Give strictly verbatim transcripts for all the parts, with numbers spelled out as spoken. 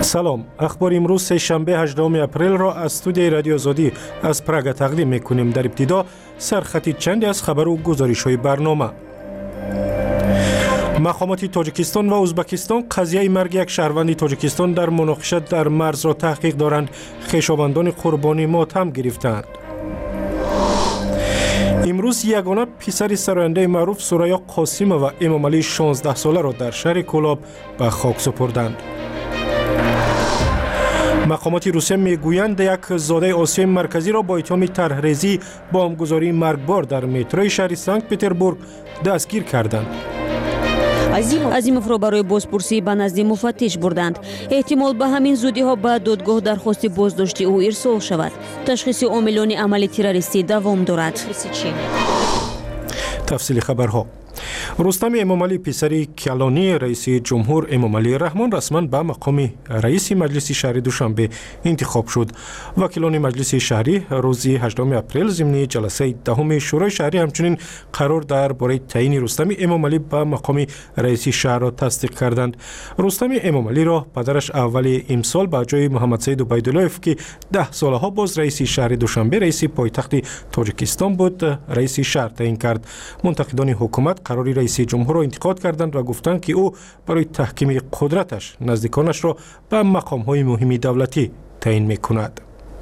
سلام، اخبار امروز سه شنبه هجدهم اپریل را از استودیوی رادیو آزادی از پراگ تقدیم میکنیم. در ابتدا سرخطی چندی از خبر و گزارش های برنامه. مقامات تاجیکستان و ازبکستان قضیه مرگ یک شهروند تاجیکستان در مناقشه در مرز را تحقیق دارند. خویشاوندان قربانی ماتم گرفتند. امروز یگانه پسر سراینده معروف سوریا قاسم و امام علی شانزده ساله را در شهر کولاب به خاک سپردند. مقامات روسیه میگویند یک زاده آسیای مرکزی را با اتهام طرحریزی بمبگذاری مرگبار در متروی شهر سنت پتربورگ دستگیر کردند. азимов ро барои бозпурсӣ ба назди муфаттиш бурданд. эҳтимол ба ҳамин зудиҳо ба додгоҳ дархости боздоштӣ ӯ ирсол шавад. ташхиси омилони амали террористӣ давом дорад. тафсили хабарҳо. рустами эмомалӣ писари калонии раиси ҷумҳур эмомалӣ раҳмон расман ба мақоми раиси маҷлиси шаҳри душанбе интихоб шуд. вакилони маҷлиси шаҳрӣ рӯзи ҳаждуми апрел зимни ҷаласаи даҳуми шӯрои шаҳрӣ ҳамчунин қарор дар бораи таъини рустами эмомалӣ ба мақоми раиси шаҳрро тасдиқ карданд. рустами эмомалиро падараш аввали имсол ба ҷои муҳаммадсаиду байдуллоев ки даҳ солаҳо боз раиси шаҳри душанбе раиси пойтахти тоҷикистон буд раиси шаҳр таъин кард. мунтақидони ҳукумат қарори раиси ҷумҳурро интиқод карданд ва гуфтанд ки ӯ барои таҳкими қудраташ наздиконашро ба мақомҳои муҳими давлатӣ таъин мекунад.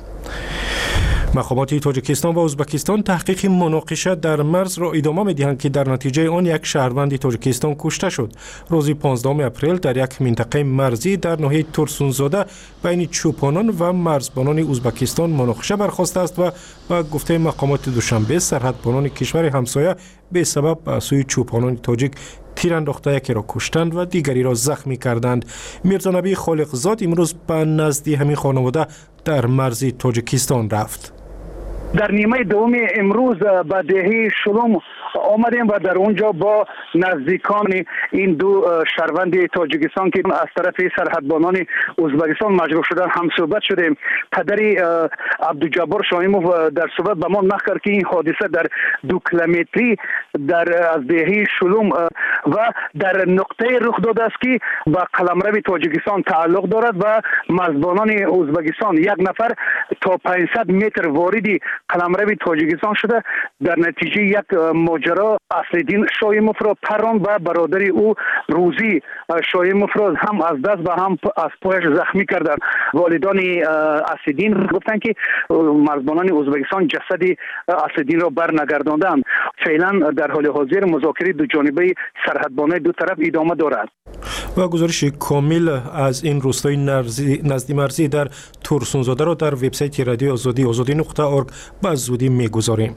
мақомоти тоҷикистон ва ӯзбекистон таҳқиқи муноқиша дар марзро идома медиҳанд ки дар натиҷаи он як шаҳрванди тоҷикистон кушта шуд. рӯзи понздаҳуми апрел дар як минтақаи марзӣ дар ноҳияи турсунзода байни чӯпонон ва марзбонони ӯзбекистон муноқиша бархостааст ва ба гуфтаи мақомоти душанбе сарҳадбонони кишвари ҳамсоя бесабаб ба сӯи чӯпонони тоҷик тир андохта якеро куштанд ва дигариро захмӣ карданд. мирзонабии холиқзод имрӯз ба назди ҳамин хонавода дар марзи тоҷикистон рафт. در نیمه دوم امروز به دهی شلوم آمدیم و در اونجا با نزدیکان این دو شهروند تاجیکستان که از طرف سرحدبانان ازبکستان مجروح شدن هم صحبت شدیم. پدری عبدالجبار شاهیموف در صحبت به ما نقل کرد که این حادثه در دو کیلومتری در از دهی شلوم و در نقطه رخ داده است که به قلمرو تاجیکستان تعلق دارد و مرزبانان ازبکستان یک نفر تا پانصد متر واردی قلمرو تاجیکستان شده. در نتیجه یک ماجرا اسدالدین شایموف را پران و برادر او روزی شایموف را هم از دست و هم از پایش زخمی کردند. والدان اسدالدین گفتند که مرزبانان ازبکستان جسد اسدالدین را برنگرداندند. فعلا در حال حاضر مذاکره دو جانبه سرحدبانان دو طرف ادامه دارد. و گزارش کامل از این روستای نزدی مرزی در تورسونزاده را در وبسایت رادیو آزادی آزادی نقطه اورگ به زودی میگذاریم.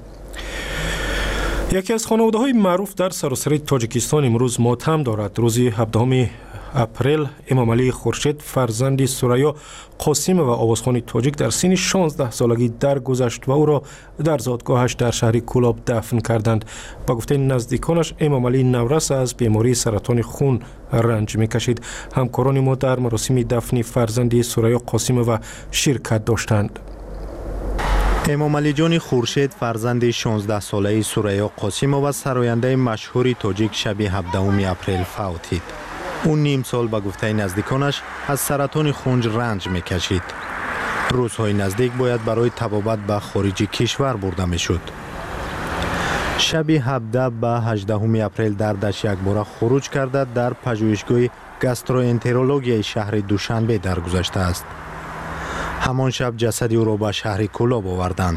یکی از خانواده‌های معروف در سراسر تاجیکستان امروز ماتم دارد. روزی هفدهم اپریل امام علی خورشید فرزند سوریا قاسم و آوازخوان تاجیک در سن شانزده سالگی درگذشت و او را در زادگاهش در شهر کولاب دفن کردند. با گفته نزدیکانش امام علی نورس از بیماری سرطان خون رنج میکشید. همکاران ما در مراسم دفن فرزند سوریا قاسم و شرکت داشتند. امام علی جان خورشید فرزند شانزده ساله سوریا قاسم و سراینده مشهور تاجیک شب هفدهم اپریل فوتید. او نیم سال به گفته نزدیکانش از سرطان خون رنج میکشید. روزهای نزدیک باید برای طبابت به خارج کشور برده میشد. شب هفده به هجدهم اپریل دردش یک بار خروج کرده در پژوهشگاه گاستروانترولوژی شهر دوشنبه درگذشته است. همان شب جسد او را به شهر کولاب آوردند.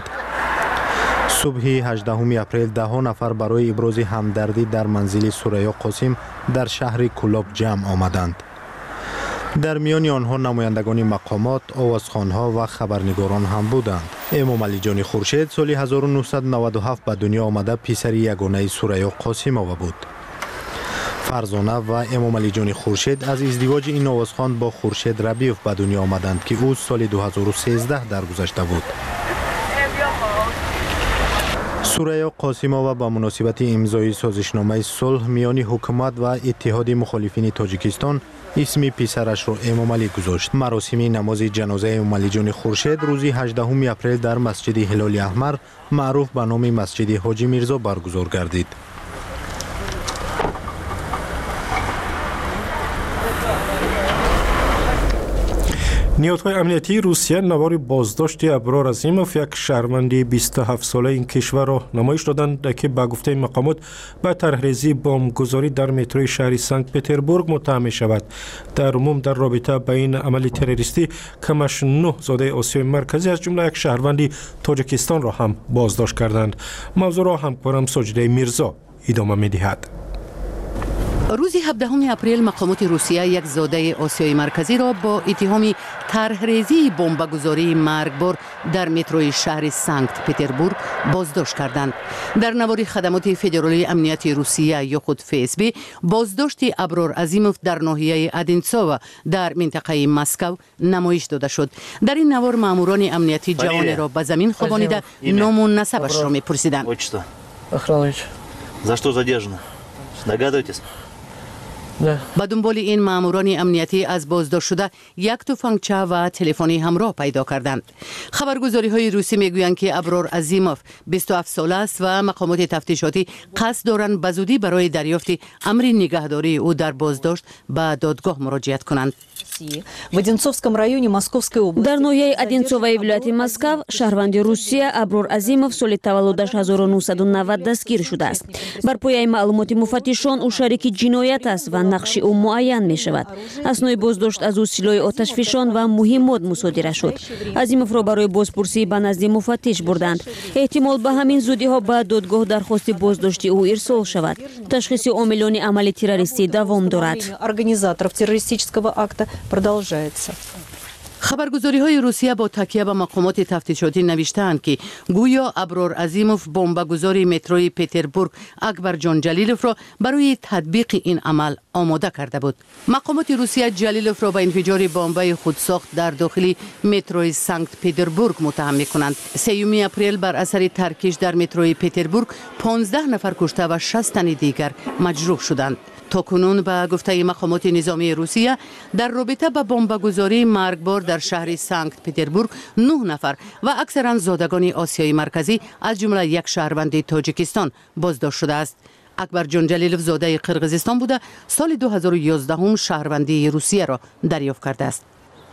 صبح هجدهم اپریل ده نفر برای ابراز همدردی در منزل سوریا قاسم در شهر کولاب جمع آمدند. در میان آنها نمایندگان مقامات، آوازخوان‌ها و خبرنگاران هم بودند. امام علی جان خورشید سال هزار و نهصد و نود و هفت به دنیا آمده پسر یگانه سوریا قاسم‌آوا بود. فرزانه و امام علی جان خورشید از ازدواج این آوازخوان با خورشید ربیوف به دنیا آمدند که او سال دو هزار و سیزده درگذشته بود. سوریا قاسم‌آوا با مناسبت امضای سازشنامه صلح میان حکومت و اتحاد مخالفین تاجیکستان اسم پسرش را امام علی گذاشت. مراسم نماز جنازه امام علی جان خورشید روزی هجدهم اپریل در مسجد هلال احمر معروف به نام مسجد حاجی میرزا برگزار گردید. نیروهای امنیتی روسیه نوار بازداشت ابرار عظیموف، یک شهروند بیست و هفت ساله این کشور را نمایش دادند که به گفته مقامات به طرحریزی بمبگذاری در متروی شهر سنت پتربورگ متهم می شود. در عموم در رابطه با این عمل تروریستی کمش نه زاده آسیای مرکزی از جمله یک شهروند تاجیکستان را هم بازداشت کردند. موضوع را همکارم ساجده میرزا ادامه می دهد. روز هفدهم اپریل مقامات روسیه یک زاده آسیای مرکزی را با اتهام طرحریزی بمبگذاری مرگبار در متروی شهر سنت پتربورگ بازداشت کردند. در نوار خدمات فدرالی امنیتی روسیه یا خود اف اس بی بازداشت ابرار عظیموف در ناحیه ادینسوو در منطقه مسکو نمایش داده شد. در این نوار ماموران امنیتی جوان را به زمین خوابانیده نام و نسبش را می‌پرسیدند. За что задержано? Догадываетесь? به دنبال این ماموران امنیتی از بازداشت شده یک تفنگچه و تلفنی همراه پیدا کردند. خبرگزاری های روسی میگویند که ابرار عظیموف بیست و هفت ساله است و مقامات تفتیشاتی قصد دارند به زودی برای دریافت امر نگهداری او در بازداشت به دادگاه مراجعت کنند. در ناحیه ادینسووی ولایت مسکو شهروند روسیه ابرار عظیموف سال تولدش هزار و نهصد و نود دستگیر شده است. بر پایه معلومات مفتشان او شریک جنایت است و نقش او معین می شود. اثنای بازداشت از او سلاح آتشفشان و مهمات مصادره شد. عظیموف را برای بازپرسی به نزد مفتش بردند. احتمال به همین زودی ها به دادگاه درخواست بازداشتی او ارسال شود. تشخیص عاملان عمل تروریستی دوام دارد. خبرگزاری های روسیه با تکیه به مقامات تفتیشاتی نوشتند که گویا ابرار عظیموف بمبگذاری متروی پتربورگ اکبر جان جلیلوف را برای تطبیق این عمل آماده کرده بود. مقامات روسیه جلیلوف را به انفجار بمبای خودساخت در داخل متروی سنت پتربورگ متهم می‌کنند. سوم اپریل بر اثر ترکش در متروی پتربورگ پانزده نفر کشته و شصت تن دیگر مجروح شدند. تاکنون به گفته مقامات نظامی روسیه در رابطه با بمبگذاری مرگبار در شهر سنت پتربورگ نه نفر و اکثرا زادگان آسیای مرکزی از جمله یک شهروند تاجیکستان بازداشت شده است. اکبر جان جلیلوف زاده قرقیزستان بوده سال دو هزار و یازده هم شهروندی روسیه را دریافت کرده است.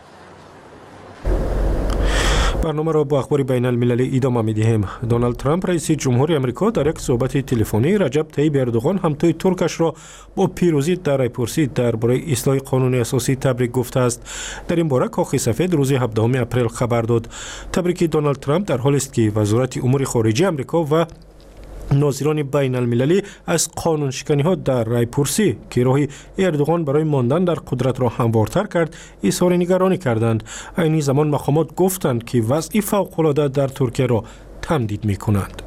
برنامه را با اخبار بین المللی ادامه می‌دهیم. دونالد ترامپ رئیس جمهوری آمریکا در یک صحبت تلفنی رجب طیب اردوغان همتای ترکش را با پیروزی در رایپرسی درباره اصلاح قانون اساسی تبریک گفته است. در این باره کاخ سفید روز هفدهم اپریل خبر داد. تبریک دونالد ترامپ در حالی است که وزارت امور خارجه آمریکا و ناظران بین المللی از قانون شکنی ها در رایپرسی که راه اردوغان برای ماندن در قدرت را هموارتر کرد اظهار نگرانی کردند. این زمان مقامات گفتند که وضع فوق‌العاده در ترکیه را تمدید می کنند.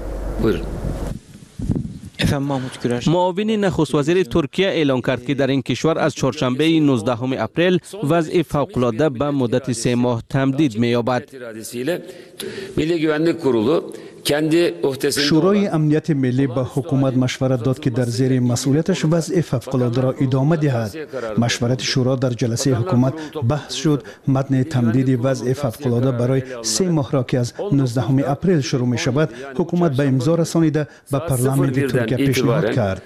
معاون نخست وزیر ترکیه اعلام کرد که در این کشور از چهارشنبه نوزدهم اپریل وضع فوق‌العاده به مدت سه ماه تمدید می‌یابد. شورای امنیت ملی به حکومت مشورت داد که در زیر مسئولیتش وضع فوق‌العاده را ادامه دهد. مشورت شورا در جلسه حکومت بحث شد. متن تمدید وضع فوق‌العاده برای سه ماه را که از نوزدهم اپریل شروع می شود حکومت به امضا رسانیده به پارلمان ترکیه پیشنهاد کرد.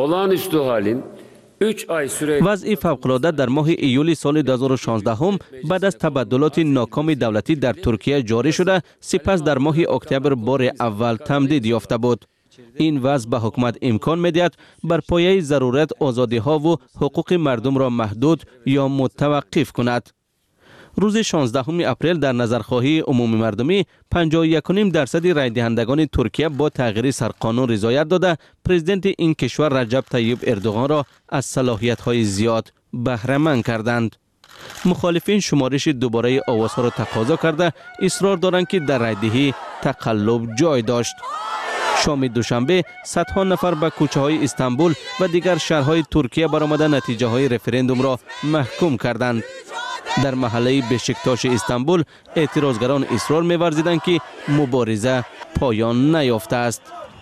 وضع فوق‌العاده در ماه ایول سال دو هزار و شانزده هم بعد از تبدلات ناکام دولتی در ترکیه جاری شده، سپس در ماه اکتبر بار اول تمدید یافته بود. این وضع به حکومت امکان می‌دهد بر پایه ضرورت آزادی‌ها و حقوق مردم را محدود یا متوقف کند. روز شانزدهم اپریل در نظرخواهی عمومی مردمی پنجاه و یک و نیم درصد رای دهندگان ترکیه با تغییر سرقانون رضایت داده پرزیدنت این کشور رجب طیب اردوغان را از صلاحیت‌های زیاد بهره مند کردند. مخالفین شمارش دوباره آوازها را تقاضا کرده اصرار دارند که در رایدهی تقلب جای داشت. شام دوشنبه صدها نفر به کوچه های استانبول و دیگر شهرهای ترکیه برآمده نتیجه های رفراندوم را محکوم کردند. در محله بشکتاش استانبول اعتراضگران اصرار می‌ورزیدند که مبارزه پایان نیافته است.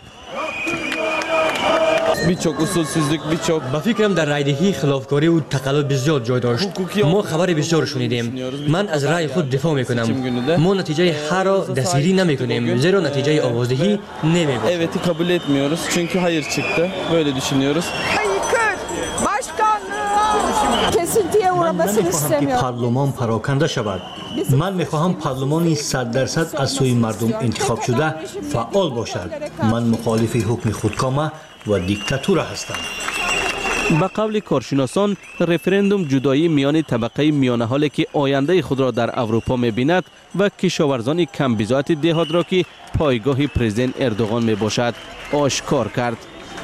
با فکرم در رایدهی خلافکاری و تقلب زیاد جای داشت. ما خبر بسیار شنیدیم. من از رای خود دفاع میکنم. ما نتیجه هر را دستگیری نمیکنیم زیرا نتیجه آوازدهی نمیباشد. Evet, kabul etmiyoruz çünkü hayır çıktı. Böyle düşünüyoruz. من نمیخواهم که پارلمان پراکنده شود. من میخواهم پارلمانی صد درصد از سوی مردم انتخاب شده فعال باشد. من مخالف حکم خودکامه و دیکتاتور هستم. به قول کارشناسان رفرندوم جدایی میان طبقه میانه حالی که آینده خود را در اروپا می‌بیند و کشاورزان کم بضاعت دهات را که پایگاه پرزیدنت اردوغان میباشد آشکار کرد.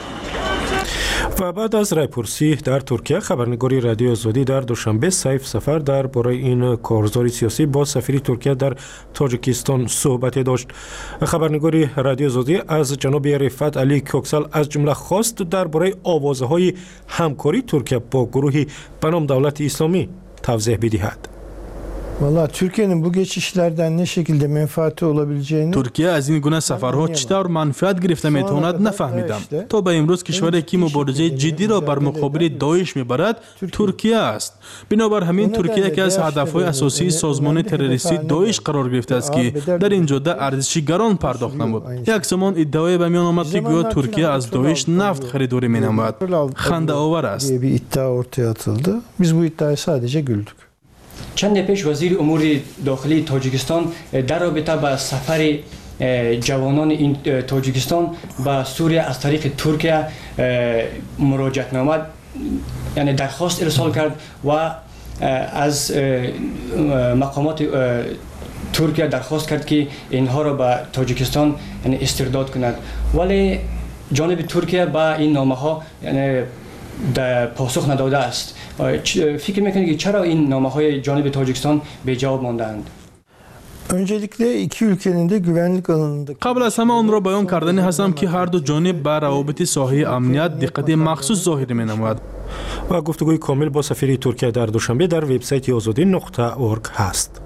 و بعد از رایپرسی در ترکیه خبرنگاری رادیو آزادی در دوشنبه سیف سفر در برای این کارزار سیاسی با سفیر ترکیه در تاجیکستان صحبت داشت. خبرنگاری رادیو آزادی از جناب رفعت علی کوکسل از جمله خواست در برای آوازهای همکاری ترکیه با گروهی به نام دولت اسلامی توضیح بدهد. Vallahi Türkiye'nin bu geçişlerden ne şekilde menfaati olabileceğini ترکیه از این گونه سفرها چطور منفعت گرفته میتواند نفهمیدم. تا به امروز کشوری که مبارزه جدی را بر مقابل داعش میبرد ترکیه است. بنابر همین ترکیه یکی از هدفهای اساسی سازمان تروریستی داعش قرار گرفته است که در این جاده ارزشی گران پرداخت نمود. یک زمان ادعای به میان آمد که گویا ترکیه از داعش نفت خریداری مینماید. خنده آور است. bir iddia ortaya atıldı. Biz bu iddiaya sadece güldük. چند پیش وزیر امور داخلی تاجیکستان در رابطه با سفر جوانان این تاجیکستان به سوریه از طریق ترکیه مراجعت نامه یعنی درخواست ارسال کرد و از مقامات ترکیه درخواست کرد که اینها را به تاجیکستان یعنی استرداد کند. ولی جانب ترکیه با این نامه ها یعنی پاسخ نداده است. فکر میکنید که چرا این نامه های جانب تاجیکستان به جواب ماندند؟ Öncelikle iki ülkenin de güvenlik alanında قبل از همه آن را بیان کردنی هستم که هر دو جانب بر روابط ساحه امنیت دقت مخصوص ظاهر می‌نماید. و گفتگوی کامل با سفیر ترکیه در دوشنبه در وبسایت آزادی نقطه اورگ هست.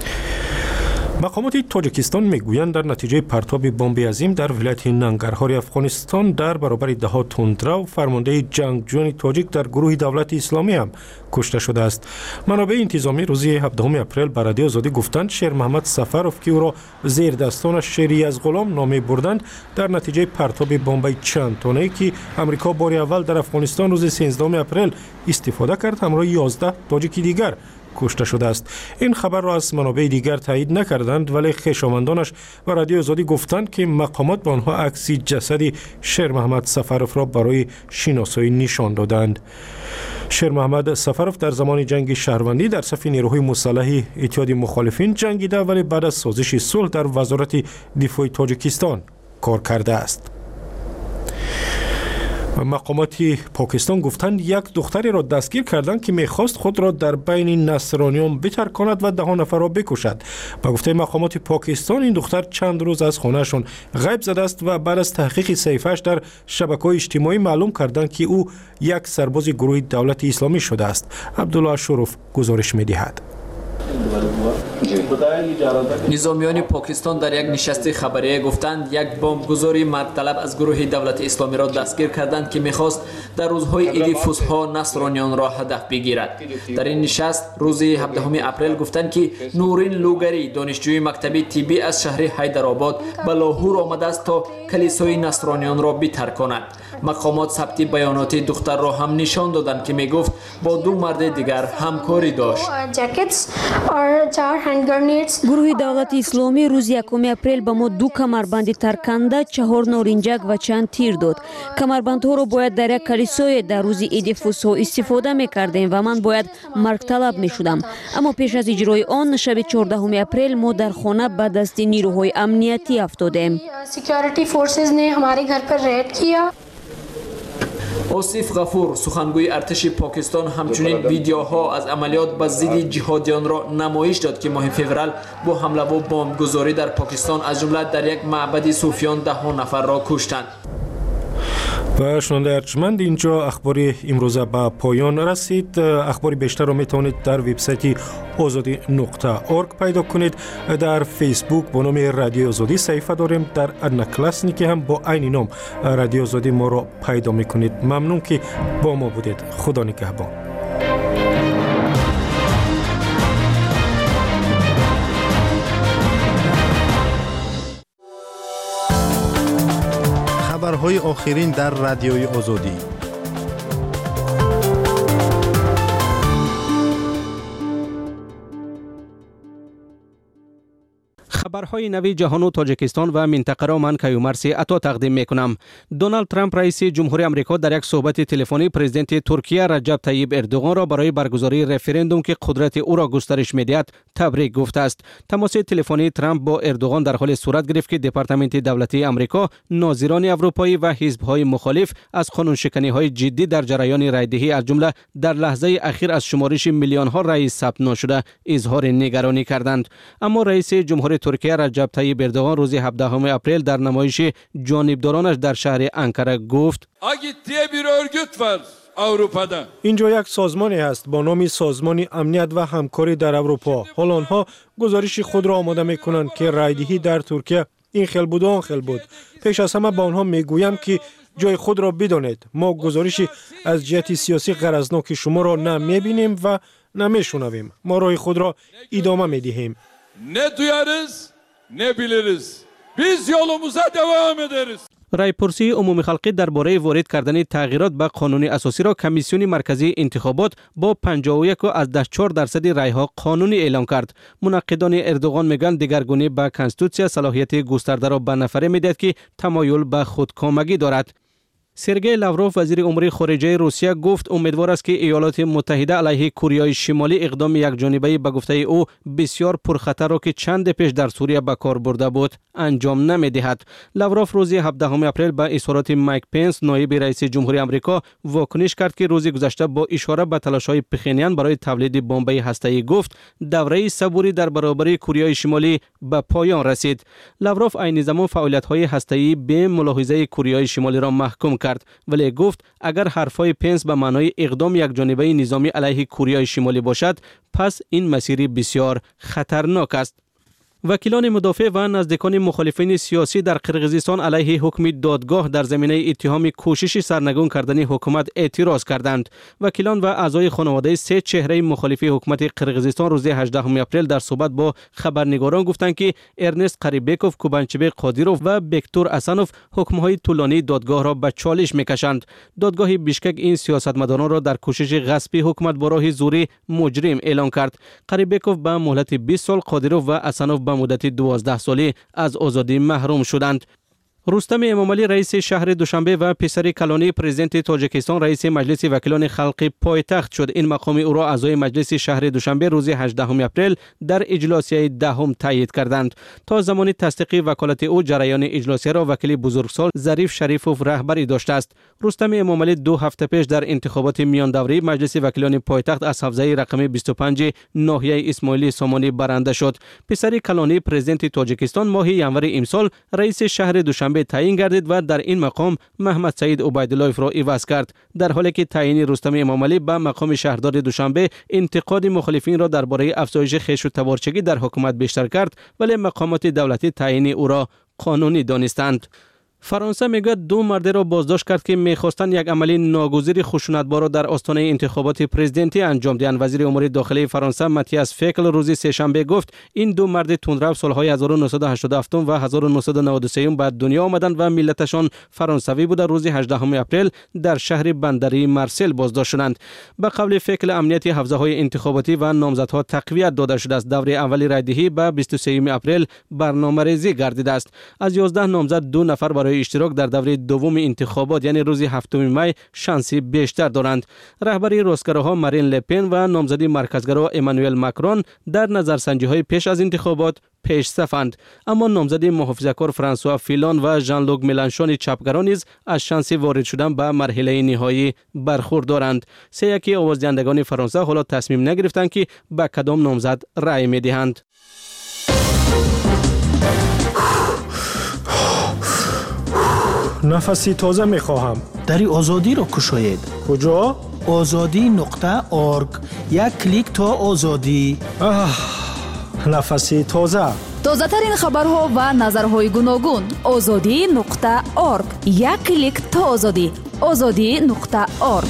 مقامات تاجیکستان میگویند در نتیجه پرتاب بمب عظیم در ولایت ننگرهار افغانستان در برابر ادعاها تندرو فرمانده جنگجویان تاجیک در گروه دولت اسلامی هم کشته شده است. منابع انتظامی روز هفدهم اپریل به رادیو آزادی گفتند شیر محمد سفروف که او را زیر دستانش شیری از غلام نامی بردند در نتیجه پرتاب بمب چند تنه‌ای که امریکا بار اول در افغانستان روز سیزدهم اپریل استفاده کرد همراه یازده تاجیک دیگر کشته شده است. این خبر را از منابع دیگر تایید نکردند ولی خویشاوندانش و رادیو آزادی گفتند که مقامات به آنها عکس جسد شیر محمد سفروف را برای شناسایی نشان دادند. شیر محمد سفروف در زمان جنگ شهروندی در صف نیروهای مسلح اتحاد مخالفین جنگیده ولی بعد از سازش صلح در وزارت دفاع تاجیکستان کار کرده است. مقامات پاکستان گفتند یک دختری را دستگیر کردند که میخواست خود را در بین نصرانیان بترکاند و ده نفر را بکشد. با گفته مقامات پاکستان این دختر چند روز از خانهشان غیب زده است و بعد از تحقیق صحیفه‌اش در شبکه‌های اجتماعی معلوم کردند که او یک سرباز گروه دولت اسلامی شده است. عبدالله شروف گزارش می‌دهد. نظامیان پاکستان در یک نشست خبری گفتند یک بمبگذاری مرد طلب از گروه دولت اسلامی را دستگیر کردند که میخواست در روزهای عید فسحا نصرانیان را هدف بگیرد. در این نشست روز هفدهم اپریل گفتند که نورین لوگری دانشجوی مکتب طبی از شهر حیدرآباد به لاهور آمده است تا کلیسای نصرانیان را بترکاند. مقامات ثبت بیانات دختر را هم نشان دادند که میگفت با دو مرد دیگر همکاری داشت. گروه دولت اسلامی روز یکم اپریل به ما دو کمربند ترکنده، چهار نارنجک و چند تیر داد. کمربندها را باید در یک کلیسای در روز عید فسحا استفاده می‌کردیم و من باید مرگ طلب می‌شدم. اما پیش از اجرای آن شب چهاردهم اپریل ما در خانه به دست نیروهای امنیتی افتادیم. آصف غفور سخنگوی ارتش پاکستان همچنین ویدیوها از عملیات به ضد جهادیان را نمایش داد که ماه فوریه با حمله و بمبگذاری در پاکستان از جمله در یک معبد صوفیان ده نفر را کشتند. و شنونده ارجمند اینجا اخبار امروزه به پایان رسید. اخبار بیشتر را میتونید در وبسایت آزادی نقطه اورگ پیدا کنید. در فیسبوک با نام رادیو آزادی صفحه داریم. در ادنکلاسنی که هم با عین نام رادیو آزادی ما را پیدا میکنید. ممنون که با ما بودید. خدا نگهبان. خبرهای آخرین در رادیوی آزادی. خبرهای نوی جهان و تاجیکستان و منطقه را من کیومرسی عطا تقدیم میکنم. دونالد ترامپ رئیس جمهوری آمریکا در یک صحبت تلفنی پرزیدنت ترکیه رجب طیب اردوغان را برای برگزاری رفراندوم که قدرت او را گسترش میدهد تبریک گفته است. تماس تلفنی ترامپ با اردوغان در حال صورت گرفت که دپارتمنت دولتی آمریکا ناظران اروپایی و حزب‌های مخالف از قانون‌شکنی‌های جدی در جریان رایدهی از جمله در لحظه اخیر از شمارش میلیون‌ها رای ثبت نشده اظهار نگرانی کردند. اما رئیس جمهوری ترکیه رجب طیب اردوغان روز هفدهم اپریل در نمایش جانبدارانش در شهر انکره گفت اینجا یک سازمانی است با نام سازمان امنیت و همکاری در اروپا. حال آنها گزارش خود را آماده می‌کنند که رایدهی در ترکیه این خیل بود و آن خیل بود. پیش از همه با آنها میگویم که جای خود را بدانید. ما گزارشی از جهت سیاسی غرضناک شما را نه می‌بینیم و نه می‌شنویم. ما راه خود را ادامه می‌دهیم. Ne duyarız ne biliriz. Biz yolumuza devam ederiz. رایپرسی عمومی خلقی درباره وارد کردن تغییرات به قانون اساسی را کمیسیون مرکزی انتخابات با پنجاه و یک از چهار درصد رایها قانونی اعلام کرد. منقدان اردوغان میگن دگرگونی به کنستیتوسیا صلاحیت گسترده را به نفره میدهد که تمایل به خودکامگی دارد. سرگئی لاوروف وزیر امور خارجه روسیه گفت امیدوار است که ایالات متحده علیه کره شمالی اقدام یک جانبه به گفته او بسیار پرخطر را که چند پیش در سوریه به کار برده بود انجام نمیدهد. لاوروف روز هفدهم اپریل به اظهارات مایک پنس نایب رئیس جمهوری آمریکا واکنش کرد که روز گذشته با اشاره به تلاش‌های پخینیان برای تولید بمب‌های هسته‌ای گفت دوره صبوری در برابر کره شمالی به پایان رسید. لاوروف عین زمان فعالیت‌های هسته‌ای به ملاحظه کره شمالی را محکوم کرد، ولی گفت اگر حرفای پنس به معنای اقدام یک جانبه نظامی علیه کره شمالی باشد پس این مسیری بسیار خطرناک است. وکیلان مدافع و نزدیکان مخالفین سیاسی در قرقیزستان علیه حکم دادگاه در زمینه اتهام کوشش سرنگون کردن حکومت اعتراض کردند. وکیلان و اعضای خانواده سه چهره مخالف حکومت قرقیزستان روز هجدهم اپریل در صحبت با خبرنگاران گفتند که ارنست قریبکوف، کوبانچبک قادیروف و بکتور اسانوف حکم‌های طولانی دادگاه را به چالش می‌کشند. دادگاه بیشکک این سیاستمداران را در کوشش غصب حکومت با راه زوری مجرم اعلام کرد. قریبکوف به مهلت بیست سال، قادیروف و اسانوف به مدت دوازده سالی از آزادی محروم شدند. رستم امامعلی رئیس شهر دوشنبه و پسر کلانی پرزیدنت تاجیکستان رئیس مجلس وکیلان خلقی پایتخت شد. این مقام او را اعضای مجلس شهر دوشنبه روز هجدهم اپریل در اجلاسیه دهم تایید کردند. تا زمان تصدیق وکالت او جریان اجلاسیه را وکیل بزرگسال ظریف شریفوف رهبری داشته است. رستم امامعلی دو هفته پیش در انتخابات میان دوره مجلس وکیلان پایتخت از حوزه رقم بیست و پنج ناحیه اسماعیلی سامانی برنده شد. پسر کلانی پرزیدنت تاجیکستان ماه ینور امسال رئیس شهر دوشنبه به تعیین گردید و در این مقام محمد سعید عبیدالله را عوض کرد. در حالی که تعیین رستم امامعلی به مقام شهردار دوشنبه انتقاد مخالفین را درباره افزایش خشم و تبارچگی در حکومت بیشتر کرد، ولی مقامات دولتی تعیین او را قانونی دانستند. فرانسه میگه دو مرد را بازداشت کرد که میخواستند یک عمل ناگزیر خشونتبار را در آستانه انتخابات پرزیدنتی انجام دهند. وزیر امور داخلی فرانسه ماتیاس فکل روز سه‌شنبه گفت این دو مرد تندرو سالهای هزار و نهصد و هشتاد و هفت و هزار و نهصد و نود و سه به دنیا آمدند و ملتشان فرانسوی بوده. روز هجدهم اپریل در شهر بندری مارسل بازداشت شدند. به قول فکل امنیت حوزه‌های انتخاباتی و نامزدها تقویت داده شده است. دوره اول رایدهی به بیست و سوم اپریل برنامه‌ریزی گردیده است. از یازده نامزد دو نفر برای اشتراک در دوره دوم انتخابات یعنی روز هفتم می شانسی بیشتر دارند. رهبری راستگراها مارین لپن و نامزدی مرکزگرا امانوئل ماکرون در نظرسنجی‌های پیش از انتخابات پیش صفند، اما نامزد محافظه‌کار فرانسوا فیلون و ژان لوک ملانشون چپگرا نیز از شانس وارد شدن به مرحله نهایی برخوردارند. سه یکی آوازدهندگان فرانسه حالا تصمیم نگرفتند که به کدام نامزد رأی می‌دهند. نفسی تازه میخواهم. دری آزادی را کشاید. کجا؟ آزادی نقطه ارگ. یک کلیک تا آزادی. آه، نفسی تازه. تازه ترین خبرها و نظرهای گوناگون. آزادی نقطه ارگ. یک کلیک تا آزادی. آزادی نقطه ارگ.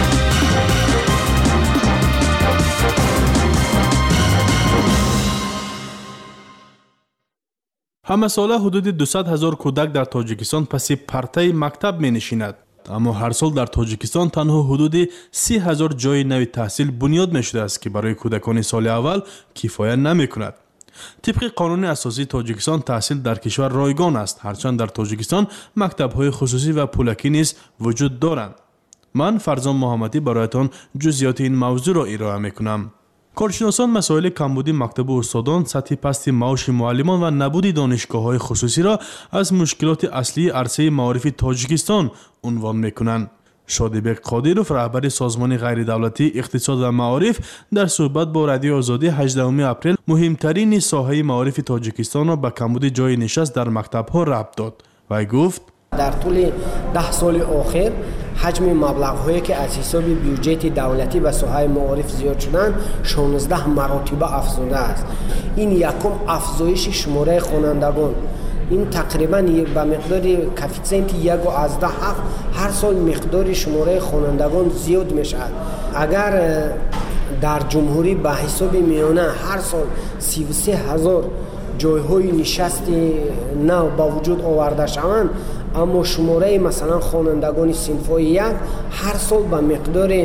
همه ساله حدود دویست هزار کودک در تاجیکستان پس پرتای مکتب می نشیند. اما هر سال در تاجیکستان تنها حدود سی هزار جای نوی تحصیل بنیاد می شده است که برای کودکان سال اول کفایت نمی کند. طبق قانون اساسی تاجیکستان تحصیل در کشور رایگان است، هرچند در تاجیکستان مکتب‌های خصوصی و پولکی نیز وجود دارند. من فرزان محمدی برایتان جزئیات این موضوع را ارائه میکنم. کارشناسان مسائل کمبودی مکتب و استادان، سطح پست معاش معلمان و نبود دانشگاه‌های خصوصی را از مشکلات اصلی عرصه معارف تاجیکستان عنوان میکنند. شادیبک قادیروف، رهبر سازمان غیر دولتی اقتصاد و معارف، در صحبت با رادیو آزادی هجدهم اپریل مهمترین ساحه معارف تاجیکستان را به کمبود جای نشست در مکتب‌ها ربط داد و گفت در طول ده سال آخر حجم مبلغ‌هایی که از حساب بودجه دولتی به ساحه معارف زیاد شدند شانزده مراتب افزوده است. این یکم افزایش شماره خوانندگان، این تقریبا به مقدار کوفیسینت یک و از ده هفت هر سال مقدار شماره خوانندگان زیاد می شود. اگر در جمهوری به حساب میانه هر سال سی و سه هزار جایهای نشست نو با وجود آورده شوند، اما شماره مثلا خوانندگان صنف‌های یک هر سال به مقدار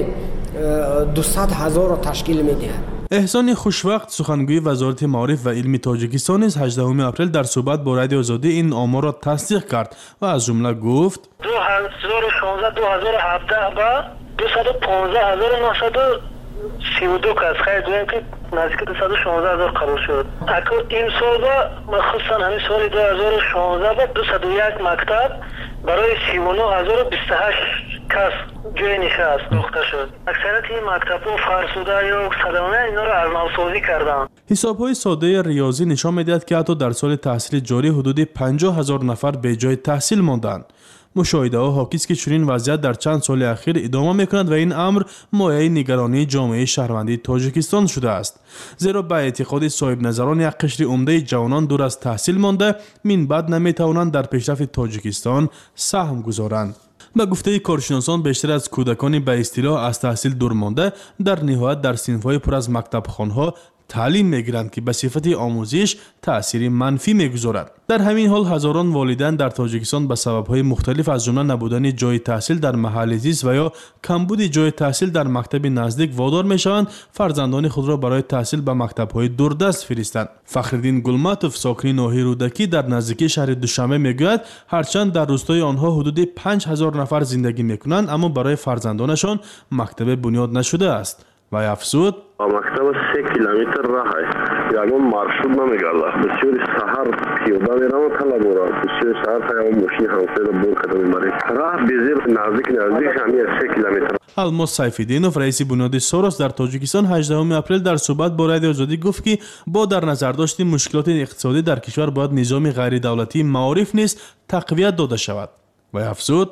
دویست هزار را تشکیل می‌دهد. احسان خوشوقت، سخنگوی وزارت معارف و علم تاجیکستان، نیز هجدهم اپریل در صحبت با رادیو آزادی این آمار را تصدیق کرد و از جمله گفت دو هزار و شانزده دو هزار و هفده با دویست و پانزده هزار و نهصد و سی و دو کس خیلی دویم که نزدیک دویست و شانزده هزار قرار شد. اکنون این سال با مخصوصا همین سال دو هزار و شانزده با دویست و یک مکتب برای سی و نه هزار و بیست و هشت کس جای نشست ساخته شد. اکثریت این مکتب‌ها فرسوده یا صدمه اینا را از نوسازی کردند. حساب‌های ساده ریاضی نشان می‌دهد که حتی در سال تحصیل جاری حدود پنجاه هزار نفر به جای تحصیل ماندند. مشاهده ها حاکی است که چنین وضعیت در چند سال اخیر ادامه می‌کند و این امر مایه نگرانی جامعه شهروندی تاجیکستان شده است، زیرا به اعتقاد صاحب نظران یک قشر عمده جوانان دور از تحصیل مانده من بعد نمی‌توانند در پیشرفت تاجیکستان سهم گذارند. به گفته کارشناسان بیشتر از کودکان به اصطلاح از تحصیل دور مانده در نهایت در صنف‌های پر از مکتبخانه‌ها تعلیم می‌گیرند که به صفت آموزش تأثیر منفی می‌گذارد. در همین حال هزاران والدین در تاجیکستان به سبب‌های مختلف از جمله نبودن جای تحصیل در محل زیست و یا کمبود جای تحصیل در مکتب نزدیک وادار می‌شوند فرزندان خود را برای تحصیل به مکتب‌های دوردست فرستند. فخرالدین گلماتوف، ساکن ناحیه رودکی در نزدیکی شهر دوشنبه می‌گوید هرچند در روستای آنها حدود پنج هزار نفر زندگی می‌کنند اما برای فرزندانشان مکتب بنیاد نشده است و افزود مکتب سه کیلومتر راه است، یعنی مارشروت نمیگرده. بسیاری سحر پیاده میرم و طلب را بسیاری سحر تا اون ماشین همسایه را بور کرده میبریم. راه بزیر نزدیک نزدیک همین سه کیلومتر. الماس سیف‌الدینوف، رئیس بنیاد سوروس در تاجیکستان، هجدهم اپریل در صحبت با رادیو آزادی گفت که با در نظر داشت مشکلات اقتصادی در کشور باید نظام غیر دولتی معارف نیز تقویت داده شود و افزود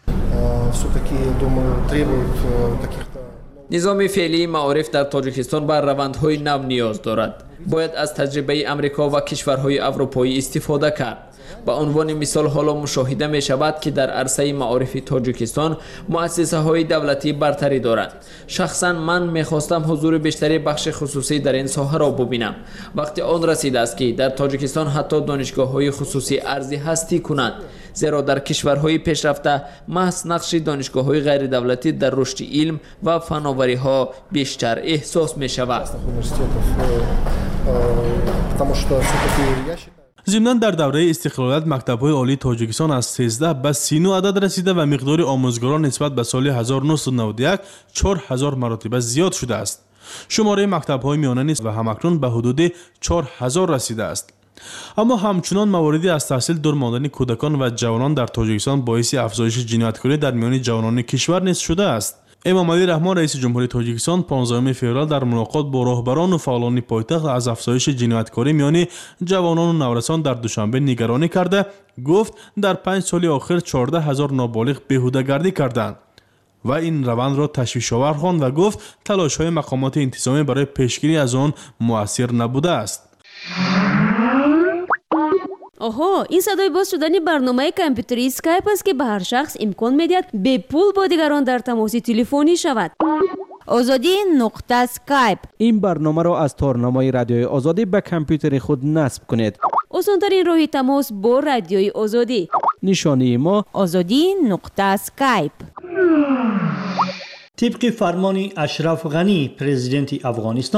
نظام فعلی معارف در تاجیکستان بر روندهای نو نیاز دارد. باید از تجربه امریکا و کشورهای اروپایی استفاده کرد. به عنوان مثال حالا مشاهده می شود که در عرصه معارف تاجیکستان مؤسسه های دولتی برتری دارند. شخصا من می خواستم حضور بیشتری بخش خصوصی در این ساحه را ببینم. وقتی آن رسیده است که در تاجیکستان حتی دانشگاه های خصوصی ارزی هستی کنند، زیرا در کشورهای پیشرفته محض نقش دانشگاه های غیر دولتی در رشد علم و فناوری ها بیشتر احساس می شود. ضمناً در دوره استقلالیت مکتب‌های عالی تاجیکستان از سیزده به سی و نه عدد رسیده و مقدار آموزگاران نسبت به سال هزار و نهصد و نود و یک چهار هزار مرتبه زیاد شده است. شماره مکتب‌های میانه نیز و همکنون به حدود چهار هزار رسیده است. اما همچنان مواردی از تحصیل دور ماندن کودکان و جوانان در تاجیکستان باعث افزایش جنایتکاری در میان جوانان کشور نیز شده است. امام علی رحمان، رئیس جمهوری تاجیکستان، پانزدهم فوریه در ملاقات با راهبران و فعالان پایتخت از افزایش جنایتکاری میان جوانان و نورسان در دوشنبه نگرانی کرده گفت در پنج سال آخر چهارده هزار نابالغ بیهوده گردی کردند و این روند را تشویش‌آور خواند و گفت تلاش‌های مقامات انتظامی برای پیشگیری از آن مؤثر نبوده است. آها، این صدای باز شدن برنامه کامپیوتری اسکایپ است که به هر شخص امکان می‌دهد به پول با دیگران در تماس تلفنی شود. آزادی نقطه اسکایپ. این برنامه را از تارنمای رادیوی آزادی به کامپیوتر خود نصب کنید. آسان‌ترین راه تماس با رادیوی آزادی. نشانی ما آزادی نقطه اسکایپ. طبق فرمان اشرف غنی، پرزیدنت افغانستان،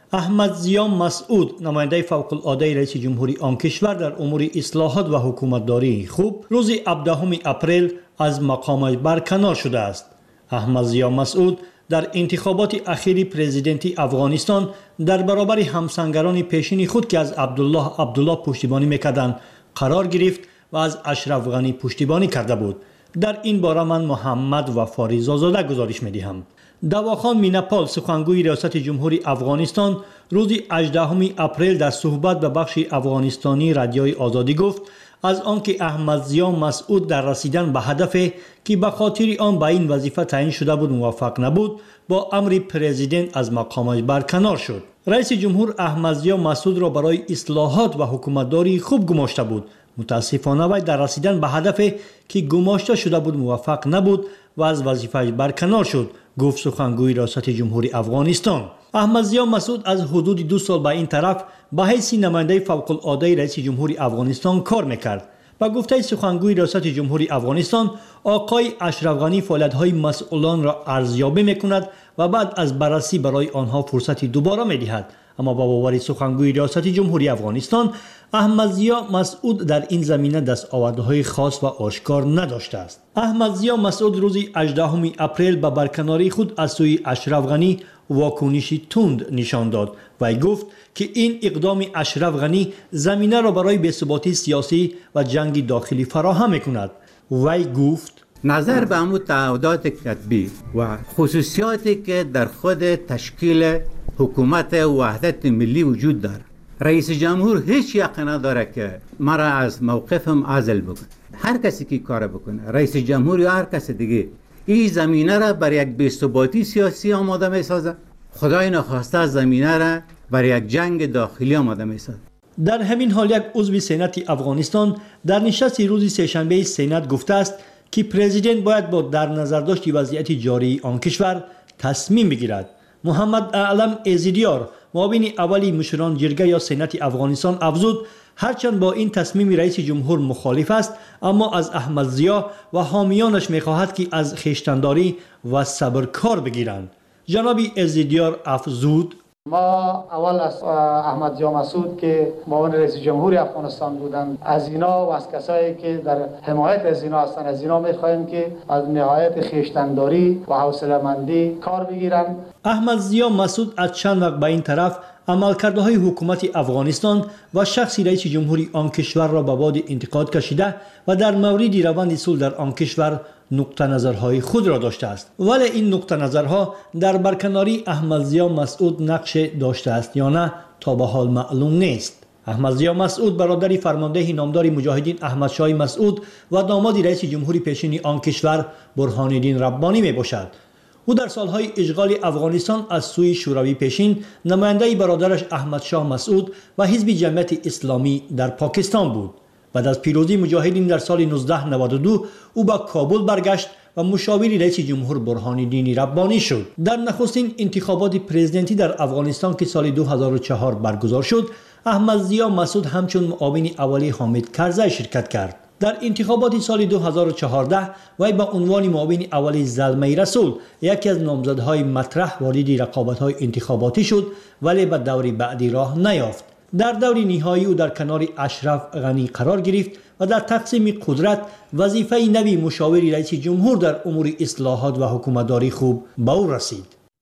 احمد ضیا مسعود نماینده فوق العاده رئیس جمهوری آن کشور در امور اصلاحات و حکومتداری خوب روز هفدهم اپریل از مقامش برکنار شده است. احمد ضیا مسعود در انتخابات اخیر پرزیدنتی افغانستان در برابر همسنگران پیشین خود که از عبدالله عبدالله پشتیبانی میکردند قرار گرفت و از اشرف غنی پشتیبانی کرده بود. در این باره من محمد وفاری زازاده گزارش میدهم. دواخان مینپال سخنگوی ریاست جمهوری افغانستان روز هجدهم اپریل در صحبت به بخش افغانستانی رادیوی آزادی گفت از آنکه احمد ضیا مسعود در رسیدن به هدف که به خاطر آن به این وظیفه تعیین شده بود موفق نبود، با امر پرزیدنت از مقامش برکنار شد. رئیس جمهور احمد ضیا مسعود را برای اصلاحات و حکومتداری خوب گماشته بود. متاسفانه وی در رسیدن به هدف که گماشته شده بود موفق نبود و از وظیفه‌اش برکنار شد، گفت سخنگوی ریاست جمهوری افغانستان. احمد ضیا مسعود از حدود دو سال به این طرف به حیث نماینده فوق العاده رئیس جمهوری افغانستان کار میکرد. با گفته سخنگوی ریاست جمهوری افغانستان، آقای اشرف غنی فعالیت‌های مسئولان را ارزیابی میکند و بعد از بررسی برای آنها فرصتی دوباره میدهد. اما با باور سخنگوی ریاست جمهوری افغانستان، احمد ضیا مسعود در این زمینه دستاوردهای خاص و آشکار نداشته است. احمد ضیا مسعود روز هجدهم اپریل به برکناری خود از سوی اشرف غنی واکنشی تند نشان داد و گفت که این اقدام اشرف غنی زمینه را برای بی‌ثباتی سیاسی و جنگ داخلی فراهم می‌کند. وی گفت نظر به امو تعهدات کتبی و خصوصیاتی که در خود تشکیل حکومت وحدت ملی وجود دارد، رئیس جمهور هیچ یقین نداره که مرا از موقفم عزل بکنه. هر کسی که کار بکنه، رئیس جمهور یا هر کس دیگه، این زمینه را برای یک بی‌ثباتی سیاسی آماده می‌سازد. خدای نخواسته زمینه را برای یک جنگ داخلی آماده می‌سازد. در همین حال یک عضو سنات افغانستان در نشست روز سه‌شنبه سنات گفته است که پرزیدنت باید با در نظر داشت وضعیت جاری آن کشور تصمیم بگیرد. محمد اعلم ازیدیار معاون اولی مشران جرگه یا سنات افغانستان افزود هرچند با این تصمیم رئیس جمهور مخالف است، اما از احمد ضیا و حامیانش میخواهد که از خویشتنداری و صبر کار بگیرند. جناب ازیدیار افزود ما اول از احمد ضیا مسعود که معاون رئیس جمهور افغانستان بودند، از اینا و از کسایی که در حمایت از اینا هستند، از اینا می‌خواهیم که از نهایت خویشتنداری و حوصله‌مندی کار بگیرند. احمد ضیا مسعود از چند وقت به این طرف عملکردهای حکومت افغانستان و شخص رئیس جمهوری آن کشور را به باد انتقاد کشیده و در مورد روند صلح در آن کشور نقطه نظرهای خود را داشته است، ولی این نقطه نظرها در برکناری احمد ضیا مسعود نقش داشته است یا نه تا به حال معلوم نیست. احمد ضیا مسعود برادر فرمانده نامدار مجاهدین احمد شاه مسعود و داماد رئیس جمهوری پیشین آن کشور برهان الدین ربانی می باشد. او در سالهای اشغال افغانستان از سوی شوروی پیشین نماینده برادرش احمد شاه مسعود و حزب جمعیت اسلامی در پاکستان بود. بعد از پیروزی مجاهدین در سال نوزده نود و دو او به کابل برگشت و مشاور رئیس جمهور برهان الدین ربانی شد. در نخستین انتخابات پرزیدنتی در افغانستان که سال دو هزار و چهار برگزار شد، احمد ضیا مسعود همچون معاون اولی حامد کرزی شرکت کرد. در انتخابات سال دو هزار و چهارده وی به عنوان معاون اولی زلمه رسول یکی از نامزدهای مطرح وارد رقابت‌های انتخاباتی شد، ولی به دور بعدی راه نیافت. در دور نهایی او در کنار اشرف غنی قرار گرفت و در تقسیم قدرت وظیفه نوی مشاور رئیس جمهور در امور اصلاحات و حکومتداری خوب به او رسید.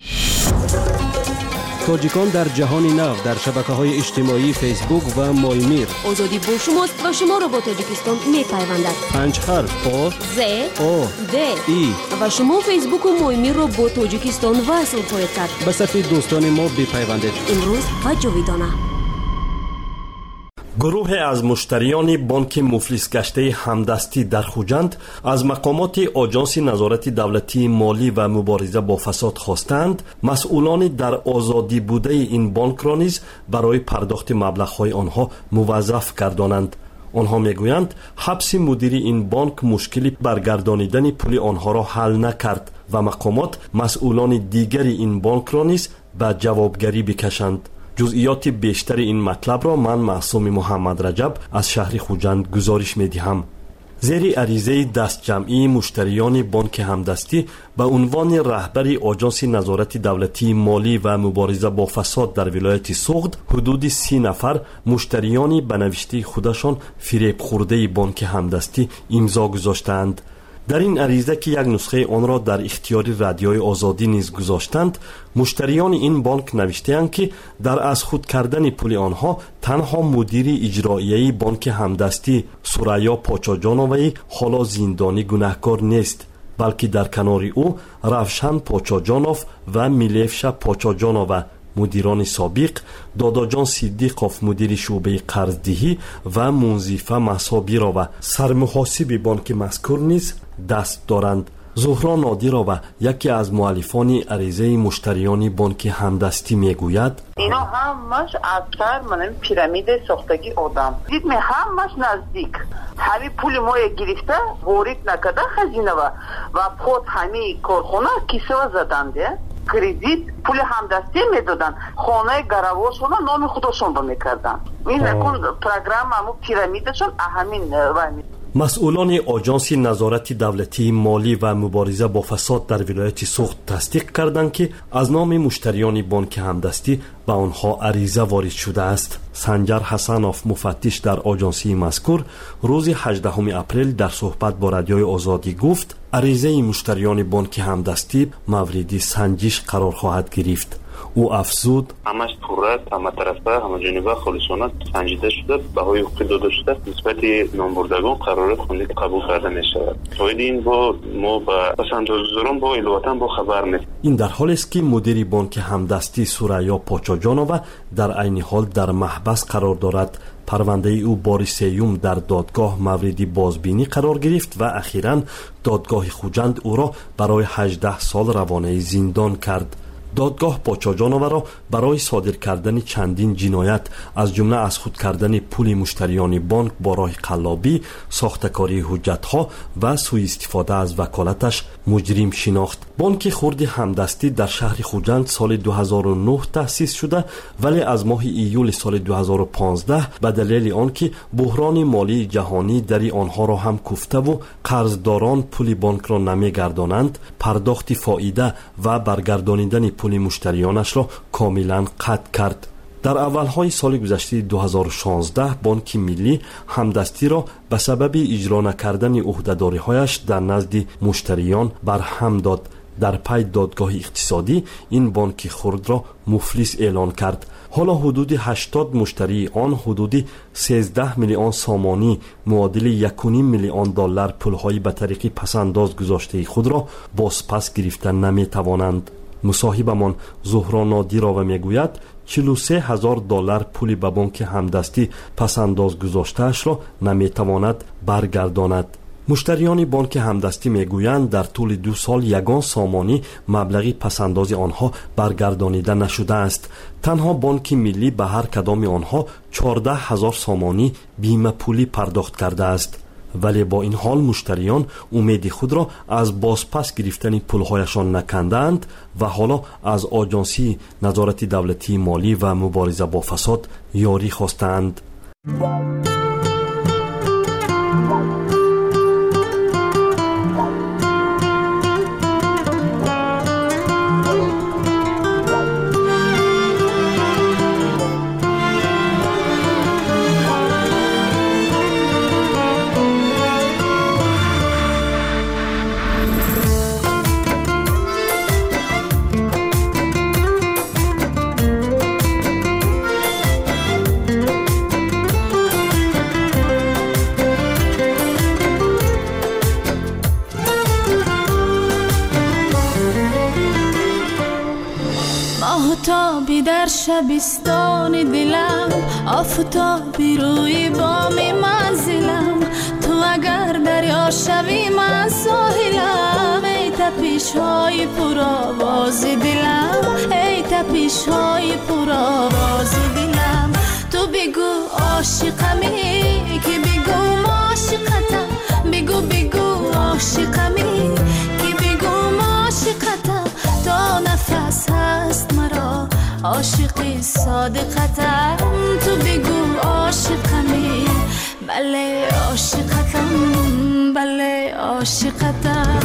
تاجیکان در جهان نو در شبکه‌های اجتماعی فیسبوک و مایمیر. آزادی با شماست و شما را با تاجیکستان می‌پیوندد. پنج حرف آ ز آ د ای و شما فیسبوک و مایمیر را با تاجیکستان وصل خواهید کرد. به صفحه دوستان ما بپیوندید. امروز و جاویدانه. گروه از مشتریان بانک مفلس گشته همدستی در خوجند از مقامات آژانس نظارت دولتی مالی و مبارزه با فساد خواستند مسئولان در آزادی بوده این بانک را نیز برای پرداخت مبلغ‌های آنها موظف گردانند. آنها میگویند حبس مدیر این بانک مشکلی برگردانیدن پول آنها را حل نکرد و مقامات مسئولان دیگری این بانک را نیز به جوابگری بکشند. جزئیات بیشتر این مطلب را من معصوم محمد رجب از شهر خوجند گزارش می دهم. زیر عریضه دستجمعی مشتریان بانک همدستی به عنوان رهبر آژانس نظارت دولتی مالی و مبارزه با فساد در ولایت سوغد حدود سی نفر مشتریان به نوشته خودشان فریب خورده بانک همدستی امضا گذاشتند. در این عریضه که یک نسخه آن را در اختیار رادیوی آزادی نیز گذاشتند، مشتریان این بانک نوشته‌اند که در از خود کردن پول آنها تنها مدیر اجرایی بانک همدستی سوریا پاچاجانوی حالا زندانی گناهکار نیست، بلکه در کنار او روشن پاچاجانوف و میلیفشا پاچاجانوف مدیران سابق، داداجان صدیقوف مدیر شعبه قرضدهی و منظیفه مصابیرا و سرمحاسب بانک مذکور نیز دست دارند. زهرا نادیرا یکی از مؤلفان عریضه مشتریان بانک همدستی میگوید اینا همش از سر من پیرامید ساختگی آدم دید می همش نزدیک همین پول ما گرفته وارد نکرده خزینه و و خود همین کارخانه کیسه زدنده کردیت پول همدستی میدادن خانه گرواشون نام خودشون رو میکردن این نکن پروگرام همو پیرامیدشون همین وانی. مسئولان آژانس نظارت دولتی مالی و مبارزه با فساد در ولایت سوغد تصدیق کردند که از نام مشتریان بانک همدستی به آنها عریضه وارد شده است. سنجر حسنوف مفتش در آژانسی مذکور روز هجدهم اپریل در صحبت با رادیوی آزادی گفت عریضه مشتریان بانک همدستی مورد سنجش قرار خواهد گرفت. او افزود همش پورت همه طرفه همه جانبه خالصانه سنجیده شده بهای حقوقی داده شده نسبت نامبردگان قرار خونی قبول کرده می شود تا این با ما با پسندازداران با الوطن با خبر می. این در حالی است که مدیر بانک همدستی سوریا پاچاجانوف در عین حال در محبس قرار دارد. پرونده او بار سیوم در دادگاه مورد بازبینی قرار گرفت و اخیراً دادگاه خوجند او را برای هجده سال روانه زندان کرد. دادگاه پاچاجانوف را برای صادر کردن چندین جنایت از جمله از خود کردن پول مشتریان بانک با راه قلابی، ساختکاری حجت‌ها و سوء استفاده از وکالتش مجرم شناخت. بانک خرد همدستی در شهر خوجند سال دو هزار و نه تأسیس شده ولی از ماه ایول سال دو هزار و پانزده به دلیل آنکه بحران مالی جهانی در آنها را هم کوفته و قرضداران پول بانک را نمیگردانند، پرداخت فایده و برگردانیدن پول مشتریانش را کاملا قطع کرد. در اولهای سال گذشته دو هزار و شانزده بانک ملی همدستی را به سبب اجرا نکردن عهده‌داری‌هایش در نزد مشتریان برهم داد. در پی دادگاه اقتصادی این بانک خرد را مفلس اعلان کرد. حالا حدود هشتاد مشتری آن حدود سیزده میلیون سامانی معادل یک و نیم میلیون دلار پول‌های به طریق پسنداز گذاشته خود را بازپس گرفتن نمی‌توانند. مصاحبمان زهرا نادیرا میگوید چهل و سه هزار دلار پول به بانک همدستی پسنداز گذاشته‌اش را نمی‌تواند برگرداند. مشتریان بانک همدستی میگویند در طول دو سال یگان سامانی مبلغی پسنداز آنها برگردانیده نشده است. تنها بانک ملی به هر کدام آنها چهارده هزار سامانی بیمه پولی پرداخت کرده است. ولی با این حال مشتریان امید خود را از بازپس گرفتن پولهایشان نکندند و حالا از آژانس نظارت دولتی مالی و مبارزه با فساد یاری خواستند. آفتابی در شبستان دلم، آفتابی روی بام منزلم، تو اگر دریا شوی من ساحلم. ای تپش های پر آواز دلم، ای تپش های پر آواز دلم. تو بگو عاشقمی که بگو عاشقتم، بگو بگو عاشقمی که بگو عاشقتم. تا نفس هست مرا عاشقی صادقتم، تو بگو عاشقمی بله عاشقتم. بله عاشقتم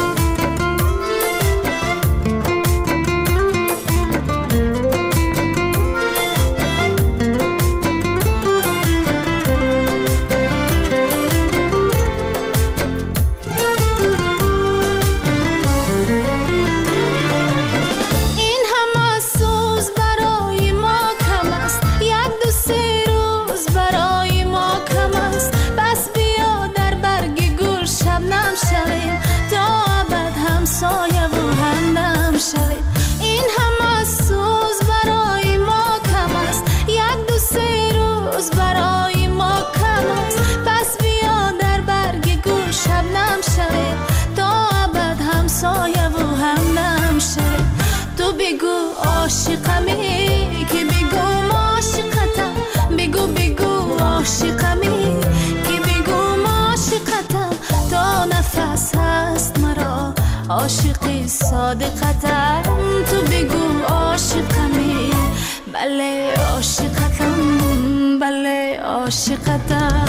عاشقمی که بگو عاشقتم بگو بگو عاشقمی که بگو عاشقتم تا نفس هست مرا عاشقی صادقتم تو بگو عاشقمی بله عاشقتم بله عاشقتم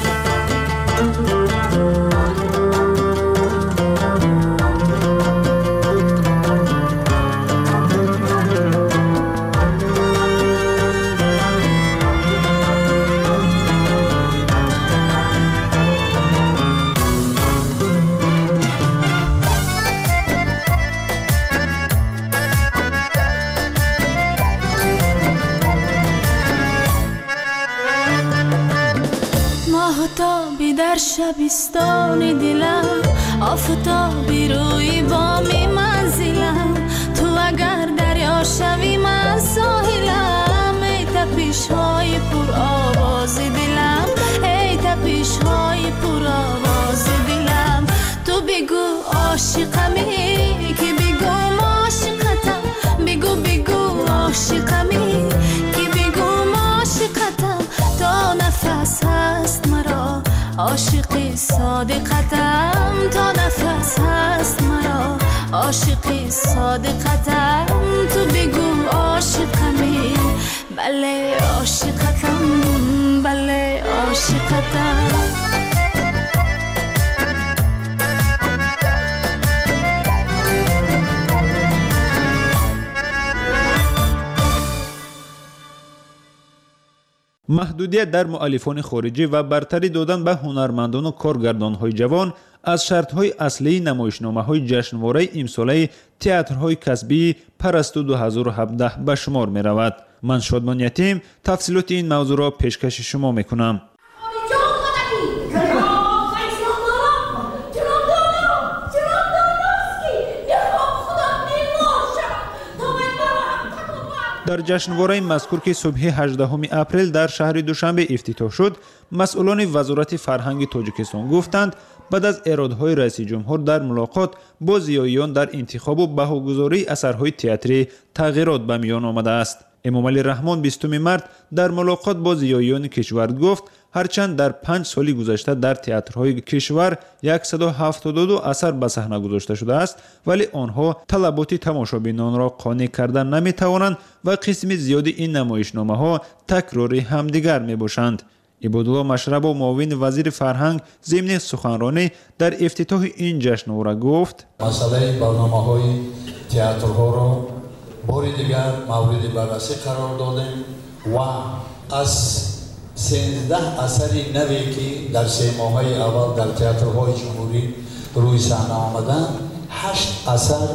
آفتابی در شبستان دلم آفتابی روی بام منزلم تو اگر دریا شوی من ساحلم ای تپش های پر آواز دلم ای تپش های پر آواز دلم تو بگو عاشقمی که بگو عاشقتم بگو بگو عاشقمی که بگو عاشقتم تا نفس هست مرا عاشقی صادقتم تا نفس هست مرا عاشقی صادقتم تو بگو عاشقمی بله عاشقتم بله عاشقتم محدودیت در مؤلفان خارجی و برتری دادن به هنرمندان و کارگردان‌های جوان از شرط‌های اصلی نمایشنامه‌های جشنواره امساله تئاترهای کسبی پرستو دو هزار و هفده به شمار می‌رود. من شادمان یتیم تفصیلات این موضوع را پیشکش شما می‌کنم. در جشنواره مذکور که صبح هجدهم اپریل در شهر دوشنبه افتتاح شد، مسئولان وزارت فرهنگ تاجیکستان گفتند بعد از اراده‌های رئیس جمهور در ملاقات با زیاییان در انتخاب و بهاگذاری اثرهای تئاتری تغییرات به میان آمده است. امام علی رحمان بیستم مارس در ملاقات با زیاییان کشور گفت هرچند در پنج سال گذشته در تئاترهای کشور صد و هفتاد و دو اثر به صحنه گذاشته شده است، ولی آنها طلبات تماشابینان را قانع کردن نمی‌توانند و قسم زیادی این نمایشنامه‌ها تکراری همدیگر می‌باشند. عبادالله مشرب و معاون وزیر فرهنگ ضمن سخنرانی در افتتاح این جشنواره گفت مسئله برنامه‌های تئاترها را باری دیگر مورد بررسی قرار دادیم و از سیزده اثری نوی که در سه ماه اول در تئاترهای جمهوری روی صحنه آمدند، هشت اثر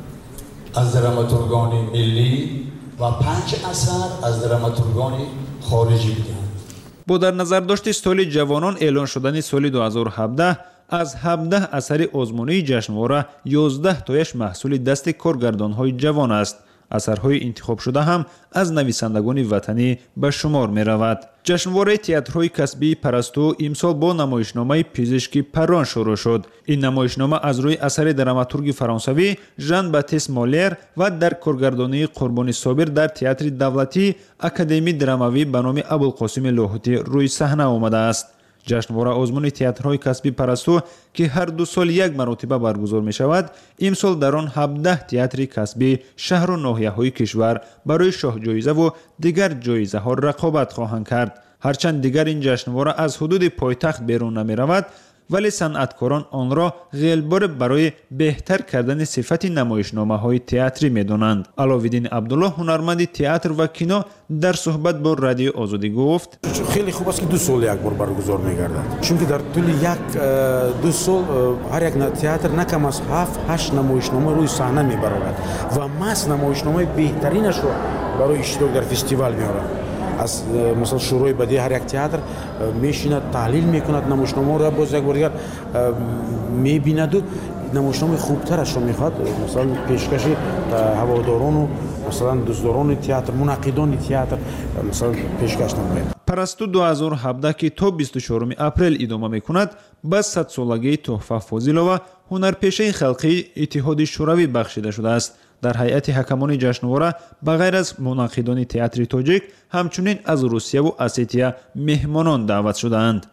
از دراماتورگان ملی و پنج اثر از دراماتورگان خارجی بودند. با در نظر داشت سال جوانان اعلان شدن سال دو هزار و هفده از هفده اثر آزمونی جشنواره یازده تایش محصول دست کارگردان‌های جوان است. اثرهای انتخاب شده هم از نویسندگان وطنی به شمار می رود. جشنواره تئاترهای کسبی پرستو امسال با نمایشنامه پزشکی پران شروع شد. این نمایشنامه از روی اثر دراماتورگ فرانسوی ژان باتیست مولر و در کارگردانی قربانی صابر در تئاتر دولتی اکادمی دراموی به نام ابوالقاسم لاهوتی روی صحنه آمده است. جشنواره آزمون تئاترهای کسبی پرستو که هر دو سال یک مرتبه برگزار می شود، امسال در آن هفده تئاتر کسبی شهر و ناحیه های کشور برای شاه جایزه و دیگر جایزه ها رقابت خواهند کرد. هرچند دیگر این جشنواره از حدود پایتخت بیرون نمی رود، ولی صنعتکاران آن را غیلبار برای بهتر کردن صفت نمایشنامه‌های تئاتری می‌دانند. علاوالدین عبدالله هنرمند تئاتر و کینو در صحبت با رادیو آزادی گفت خیلی خوب است که دو سال یک بار برگزار می‌گردد، چون که در طول یک دو سال هر یک تئاتر نکم از هفت هشت نمایشنامه روی صحنه می‌برد و مس نمایشنامه بهترینش را برای اشتراک در فستیوال می‌آورد. از مثلا شروع بدی هر یک تئاتر میشیند تحلیل میکند نمایشنامه را باز یک بار دیگر میبیند و نمایشنامه خوبترش را میخواد مثلا پیشکش هواداران و مثلا دوستداران تئاتر منعقدان تئاتر مثلا پیشکش نماید. پرستو دو هزار و هفده که تا بیست و چهارم اپریل ادامه میکند به صد سالگی تحفه فاضلова هنرپیشه خلقی اتحاد شوروی بخشیده شده است. در هیئت حکمان جشنواره به غیر از منعقدان تئاتر تاجیک همچنین از روسیه و اسیتیا مهمانان دعوت شدند.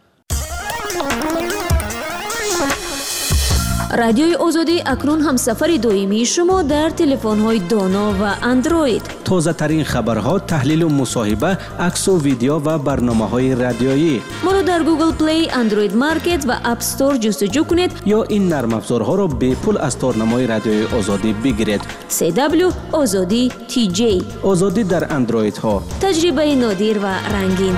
رادیوی آزادی اکنون همسفر دائمی شما در تلفن‌های دانا و اندروید. تازه ترین خبرها، تحلیل و مصاحبه، عکس و ویدیو و برنامه‌های رادیویی. ما را در گوگل پلی، اندروید مارکت و اپ استور جستجو کنید یا این نرم افزارها را به پول از تارنمای رادیوی آزادی بگیرید. سی دبلیو آزادی تی جی. آزادی در اندروید ها. تجربه نادر و رنگین.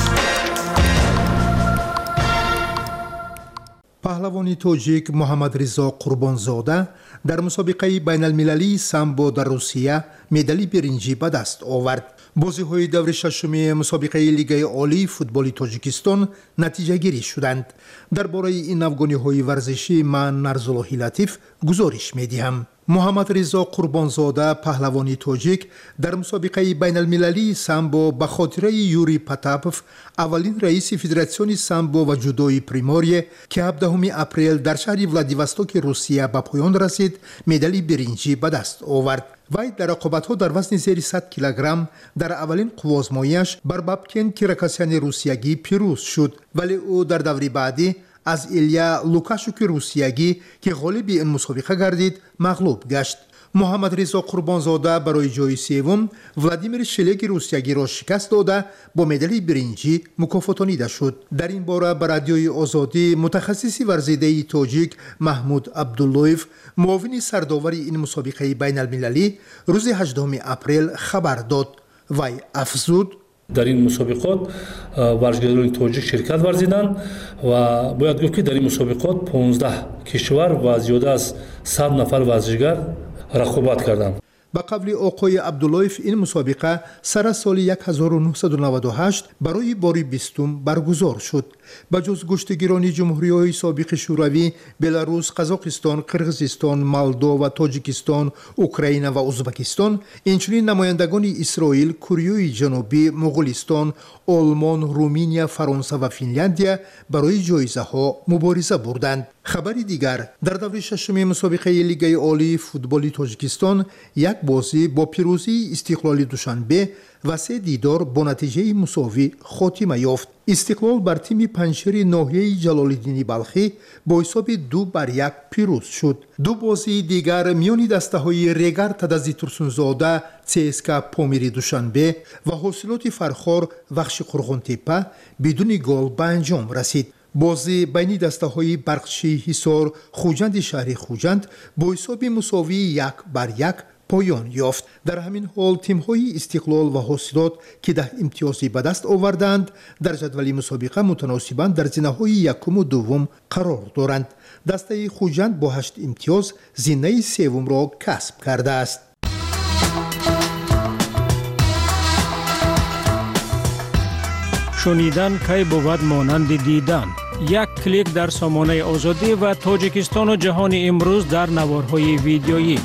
پهلوانی توجیک محمد رضا قربانزاده در مسابقه بین المللی سامبو در روسیه مدال برنجی به دست آورد. بازی‌های دور ششم مسابقه لیگ عالی فوتبال تاجیکستان نتیجه گیری شدند. درباره این افغانی‌های ورزشی من نرزالله لطیف گزارش می‌دهم. محمد رضا قربانزاده پهلوانی توجیک در مسابقه بین المللی سامبو به خاطر یوری پاتاپوف اولین رئیس فدراسیون سامبو و جودوی پریموریه که هفدهم اپریل در شهر ولادیواستوک روسیه به پایان رسید مدال برنجی به دست آورد. وی در رقابت‌ها در وزن زیر صد کیلوگرم در اولین قوازمایی‌اش بر بابکن کیراکاسیان روسیگی پیروز شد، ولی او در دوره بعدی از ایلیا لوکاشوک روسیگی که غالب این مسابقه گردید مغلوب گشت. محمد رضا قربانزاده برای جای سوم ولادیمیر شلیک روسیگی را شکست داده با مدال برنجی مکافاتانیده شد. در این باره بر رادیوی آزادی متخصص ورزیده تاجیک محمود عبداللویف معاون سرداور این مسابقه بین المللی روز هجدهم اپریل خبر داد. وی افزود در این مسابقات ورزشکاران تاجیک شرکت ورزیدند و باید گفت که در این مسابقات پانزده کشور و زیاده از صد نفر ورزشکار رقابت کردند. به قول آقای عبداللویف این مسابقه سر سال هزار و نهصد و نود و هشت برای بار بیستم برگزار شد. به جز گشتگیران جمهوری‌های سابق شوروی، بلاروس، قزاقستان، قرغیزستان، مالدو و تاجیکستان، اوکراین و ازبکستان، اینچنین نمایندگان اسرائیل، کره جنوبی، مغولستان، آلمان، رومانیا، فرانسه و فنلاندیا برای جایزه ها مبارزه بردند. خبری دیگر، در دوره ششم مسابقه لیگ عالی فوتبال تاجیکستان یک بازی با پیروزی استقلال دوشنبه و سه دیدار با نتیجه مساوی خاتمه یافت. استقلال بر تیم پنجشیر ناحیه جلال‌الدین بلخی با حساب دو بر یک پیروز شد. دو بازی دیگر میان دسته‌های ریگر تدزی ترسونزاده سی اس کے پامیری دوشنبه و حاصلات فرخار وخش قرغن‌تپه بدون گل به انجام رسید. بازی بین دسته‌های برقچی حصار خوجند شهر خوجند با حساب مساوی یک بر یک پایان یافت. در همین حال تیم‌های استقلال و حاصلات که ده امتیازی به دست آوردند در جدول مسابقه متناسباً در زینه‌های یکم و دوم قرار دارند. دسته خوجند با هشت امتیاز زینه سوم را کسب کرده است. شنیدن کی بود مانند دیدن. یک کلیک در سامانه آزادی و تاجیکستان و جهان امروز در نوارهای ویدیویی.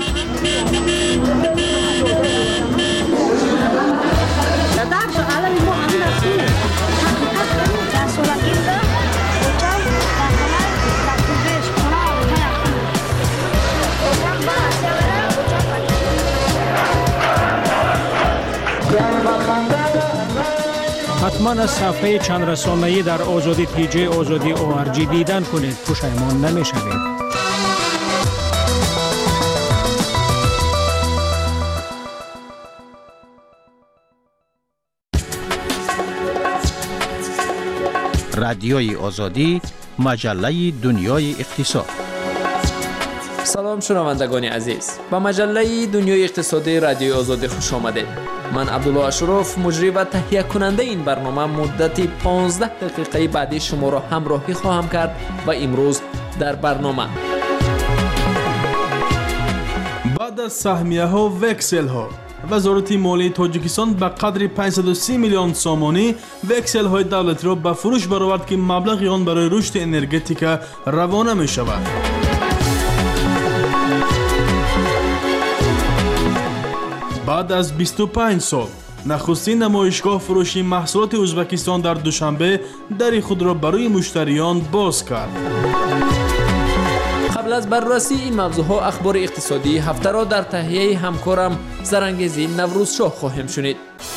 حتما از صفحه چند رسانه‌ای در آزادی تی جی آزادی او آر جی دیدن کنید، پشیمان نمی‌شوید. رادیوی آزادی مجله دنیای اقتصاد. سلام شنوندگان عزیز، به مجله دنیای اقتصادی رادیو آزادی خوش آمدید. من عبدالله اشرف، مجری و تهیه کننده این برنامه، مدت پانزده دقیقه بعدی شما را همراهی خواهم کرد و امروز در برنامه بعد از سهمیه ها و وکسل ها، وزارت مالی تاجیکستان به قدر پانصد و سی میلیون سومانی وکسل های دولتی را به فروش برآورد که مبلغ آن برای رشد انرژتیک روانه می شود. بعد از بیست و پنج سال نخستین نمایشگاه فروشی محصولات ازبکستان در دوشنبه در خود را برای مشتریان باز کرد. قبل از بررسی این موضوعها اخبار اقتصادی هفته را در تهیه همکارم زرانگیزی نوروزشاه خواهیم شنید.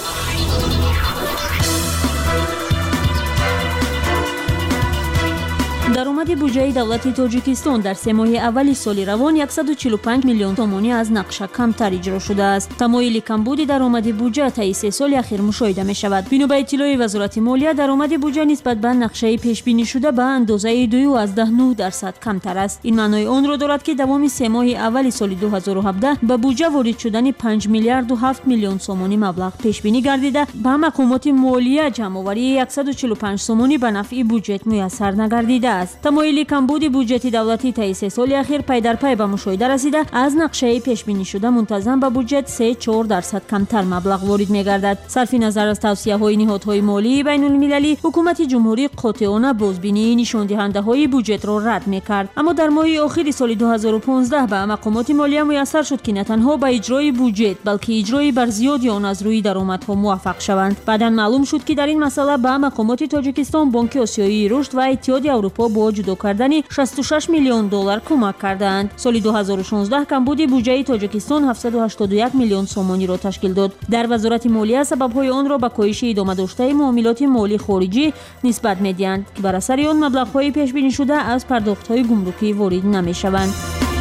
درآمد بودجه دولت تاجیکستان در سه ماه اول سال روان صد و چهل و پنج میلیون تومانی از نقشه کمتر اجرا شده است. تمایل کمبود درآمد بودجه طی سه سال اخیر مشاهده می شود. بنا به اطلاع وزارت مالیه، درآمد بودجه نسبت به نقشه پیش بینی شده به اندازه دو و نه درصد کمتر است. این معنای آن را دارد که دوام سه ماه اول سال دو هزار و هفده به بودجه وارد شدن پنج میلیارد و هفت میلیون سومانی مبلغ پیش بینی گردیده، به مقامات مالیه جمع‌آوری صد و چهل و پنج سومانی به نفع بودجه میسر نگردیده است. تمایل کمبود بودجه دولتی طی سه سال اخیر پی در پی به مشاهده رسیده، از نقشه پیش بینی شده منتظم به بودجه سه و چهار درصد کمتر مبلغ وارد می‌گردد. صرف نظر از توصیه‌های نهادهای مالی بین‌المللی، حکومت جمهوری قاطعانه بازبینی نشان دهنده‌های بودجه را رد می‌کرد، اما در ماه آخر سال دو هزار و پانزده به مقامات مالیه میسر شد که نه تنها به اجرای بودجه بلکه اجرای بر زیادی آن از روی درآمدها موفق شوند. بعداً معلوم شد که در این مسئله به مقامات تاجیکستان، بانک آسیایی رشد و اتحاد اروپا با جدا کردن شصت و شش میلیون دلار کمک کردند. سال دو هزار و شانزده کمبود بودجه تاجیکستان هفتصد و هشتاد و یک میلیون سومانی را تشکیل داد. در وزارت مالیه سبب‌های آن را به کاهش ادامه داشته معاملات مالی خارجی نسبت می‌دهند که بر اثر آن مبلغ‌های پیش بینی شده از پرداخت‌های گمرکی وارد نمی‌شوند.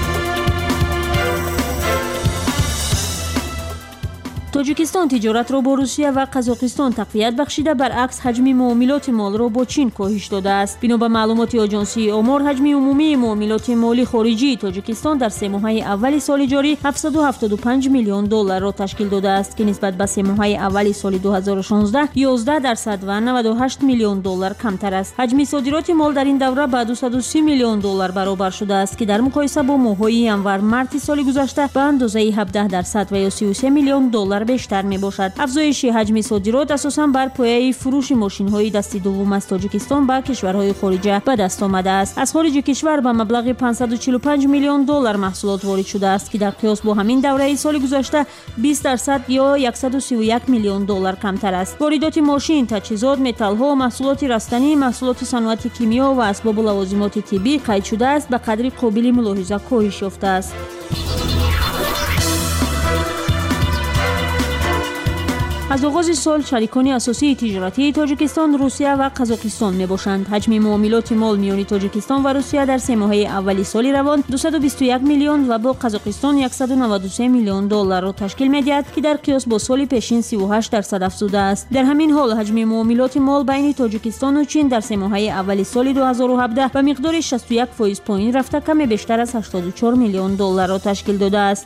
تاجیکستان تجارت را با روسیه و قزاقستان تقویت بخشیده، برعکس حجم معاملات مال را با چین کاهش داده است. بنا به معلومات آژانسی آمار، حجم عمومی معاملات مالی خارجی تاجیکستان در سه ماه اول سال جاری هفتصد و هفتاد و پنج میلیون دلار را تشکیل داده است که نسبت به سه ماه اول سال دو هزار و شانزده یازده درصد و نود و هشت میلیون دلار کمتر است. حجم صادرات مال در این دوره به دویست و سی میلیون دلار برابر شده است که در مقایسه با ماه‌های ینور مارس سال گذشته به اندازه هفده درصد و یا سی و سه میلیون دلار بیشتر می باشد. افزایش حجم صادرات اساساً بر پایه فروش ماشین‌های دست دوم از تاجیکستان به کشورهای خارجه به دست آمده است. از خارج کشور به مبلغ پانصد و چهل و پنج میلیون دلار محصولات وارد شده است که در قیاس با همین دوره سال گذشته بیست درصد یا صد و سی و یک میلیون دلار کمتر است. واردات ماشین، تجهیزات، متال‌ها، محصولات رستنی، محصولات صنعت کیمیا و اسباب و لوازمات طبی قید شده است به قدر قابل ملاحظه کاهش یافته است. از آغاز سال شریکان اساسی تجارتی تاجیکستان روسیه و قزاقستان می باشند. حجم معاملات مال میان تاجیکستان و روسیه در سه ماه اول سال روان دویست و بیست و یک میلیون و با قزاقستان صد و نود و سه میلیون دلار را تشکیل می دهد که در قیاس با سال پیشین سی و هشت درصد افزوده است. در همین حال حجم معاملات مال بین تاجیکستان و چین در سه ماه اول سال دو هزار و هفده به مقدار شصت و یک درصد پایین رفته، کم بیشتر از هشتاد و چهار میلیون دلار را تشکیل داده است.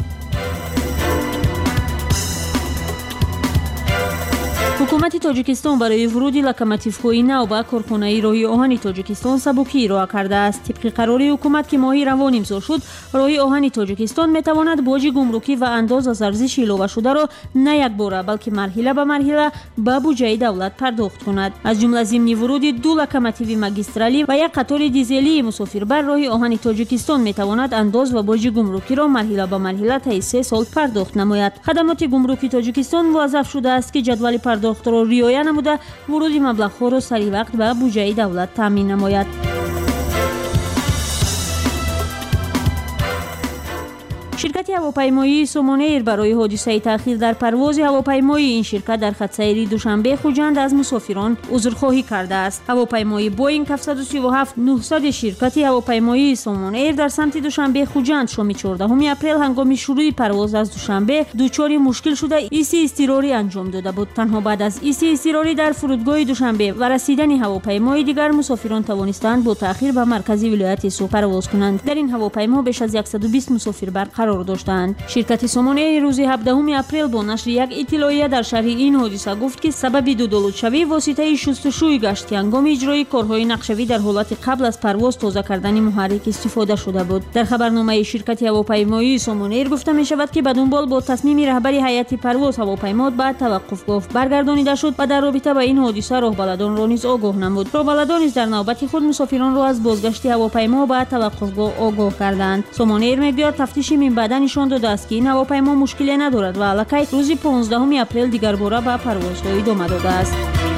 حکومت تاجیکستان برای ورود لوکوموتیوهای نو به کارخانه راهی آهن تاجیکستان سبکی ارائه کرده است. طبق قرار حکومت که ماه روان امضا شد، راهی آهن تاجیکستان میتواند باج گمرکی و انداز از ارزش علاوه شده را نه یک باره بلکه مرحله به مرحله به بودجه دولت پرداخت کند. از جمله ضمن ورود دو لوکوموتیو ماگیسترالی و یک قطار دیزلی مسافربر، راهی آهن تاجیکستان میتواند انداز و باج گمرکی را مرحله به مرحله طی سه سال پرداخت نماید. خدمات گمرکی تاجیکستان موظف شده است که جدول پرداخت را رعایت نموده ورود مبلغ‌ها را سریع وقت به بودجه دولت تامین نماید. شرکت هواپیمایی سومونیر برای حادثه تأخیر در پرواز هواپیمای این شرکت در خط سیری دوشنبه خوجند از مسافران عذرخواهی کرده است. هواپیمای بوینگ هفتصد و سی و هفت نهصد شرکت هواپیمایی سومونیر در سمت دوشنبه خوجند شام چهاردهم اپریل هنگام شروع پرواز از دوشنبه دچار مشکل شده ایسی اضطراری انجام داده بود. تنها بعد از ایسی اضطراری در فرودگاه دوشنبه و رسیدن هواپیمای دیگر مسافران توانستند با تأخیر به مرکز ولایت سو پرواز کنند. در این هواپیما بیش از صد و بیست مسافر بر قرار داشتند. شرکت سومونیر روز هفدهم اپریل با نشر یک اطلاعیه در شرح این حادثه گفت که سبب دو دولت‌شوی واسطه شستشوی گشت که هنگام اجرای کارهای نقشه‌ای در حالت قبل از پرواز تازه کردن محرک استفاده شده بود. در خبرنامه شرکت هواپیمایی سومونیر گفته می شود که به دنبال با تصمیم رهبری هیئت پرواز هواپیما بعد توقف گفت برگردانیده شد و در رابطه با این حادثه راهبلدان را نیز آگاه نمود. راهبلدان نیز در نوبت خود مسافران را از بازگشت هواپیما بعد توقفگاه آگاه کردند. سومونیر میگوید تفتیش من بعد نشان داده است که این هواپیما مشکلی ندارد و الکی روز پانزدهم اپریل دیگر باره به پروازها ادامه داده است.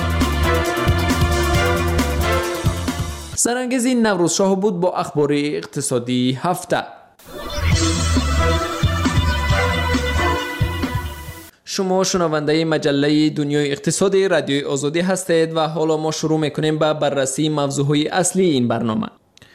سرانگیز این نوروز شاه بود با اخبار اقتصادی هفته. شما شنونده مجله دنیای اقتصادی رادیوی آزادی هستید و حالا ما شروع میکنیم به بررسی موضوعهای اصلی این برنامه.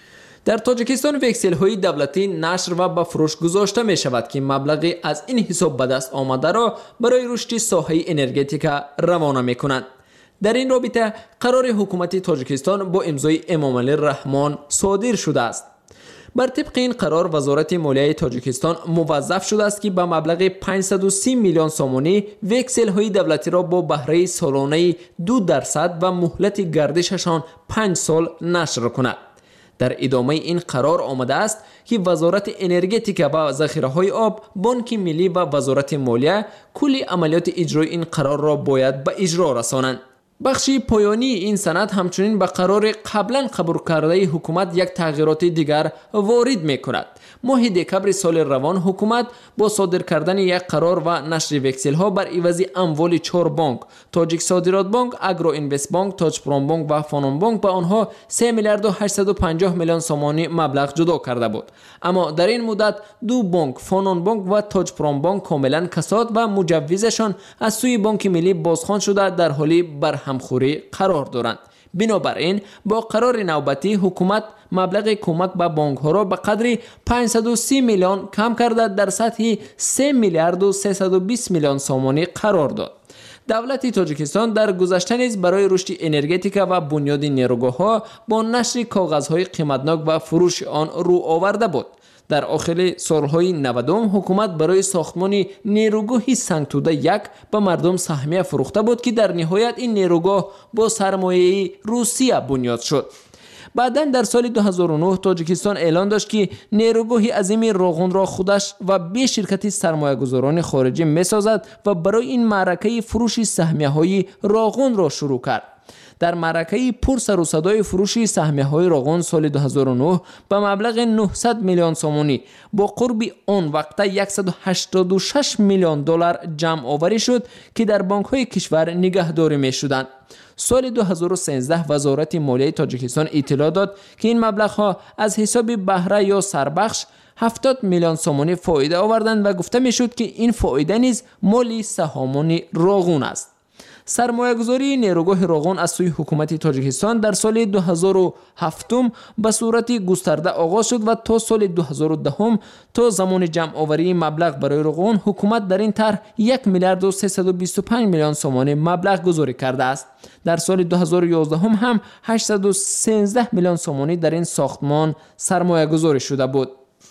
در تاجیکستان وکسل های دولتی نشر و به فروش گذاشته می شود که مبلغی از این حساب به دست آمده را برای رشد ساحه انرژتیک روانه می کنند. در این رابطه قرار حکومت تاجیکستان با امضای امامعلی رحمان صادر شده است. بر طبق این قرار وزارت مالیه تاجیکستان موظف شده است که به مبلغ پانصد و سی میلیون سومانی وکسل های دولتی را با بهره سالانه دو درصد و مهلت گردششان پنج سال نشر کند. در ادامه این قرار آمده است که وزارت انرژتیک و ذخیره های آب، بانک ملی و وزارت مالیه کلی عملیات اجرای این قرار را باید به اجرا رسانند. بخشی پایانی این سند همچنین به قرار قبلا قبول کرده حکومت یک تغییرات دیگر وارد می کند. ماه دکمبر سال روان حکومت با صادر کردن یک قرار و نشر وکسل ها بر عوض اموال چهار بانک، تاجیک صادرات بانک، اگرو اینوست بانک، تاج پرام بانک و فانون بانک به آنها سه میلیارد و هشتصد و پنجاه میلیون سومانی مبلغ جدا کرده بود. اما در این مدت دو بانک، فانون بانک و تاج پرام بانک کاملا کساد و مجوزشان از سوی بانک ملی بازخوان شده در حالی برهمخوری قرار دارند. بنابراین با قرار نوبتی حکومت مبلغ کمک به بانک ها را به قدر پانصد و سی میلیون کم کرده در سطح سه میلیارد و سیصد و بیست میلیون سومانی قرار داد. دولت تاجیکستان در گذشته نیز برای رشد انرژتیک و بنیاد نیروگاه ها با نشر کاغذهای قیمتناک و فروش آن رو آورده بود. در آخر سالهای نودم حکومت برای ساختمان نیروگاه سنگتوده یک به مردم سهمیه فروخته بود که در نهایت این نیروگاه با سرمایه روسیه بنیاد شد. بعدا در سال دو هزار و نه تاجیکستان اعلان داشت که نیروگاه عظیم راغون را خودش و به شرکت سرمایه‌گذاران خارجی می‌سازد و برای این معرکه فروش سهمیه‌های راغون را شروع کرد. در معرکه پر سر و صدای فروش سهمیه‌های راغون سال دو هزار و نه به مبلغ نهصد میلیون سومانی با قرب آن وقت صد و هشتاد و شش میلیون دلار جمع آوری شد که در بانک‌های کشور نگهداری می‌شدند. سال دو هزار و سیزده وزارت مالیه تاجیکستان اطلاع داد که این مبلغ‌ها از حساب بهره یا سربخش هفتاد میلیون سومانی فایده آوردند و گفته می‌شد که این فایده نیز مالی سهامان راغون است. سرمایه‌گذاری نیروگاه راغون از سوی حکومت تاجیکستان در سال دو هزار و هفت به صورت گسترده آغاز شد و تا سال دو هزار و ده تا زمان جمع آوری مبلغ برای راغون حکومت در این طرح یک میلیارد و سیصد و بیست و پنج میلیون سومانی مبلغ گذاری کرده است. در سال دو هزار و یازده هم هشتصد و سیزده میلیون سومانی در این ساختمان سرمایه گذاری شده بود.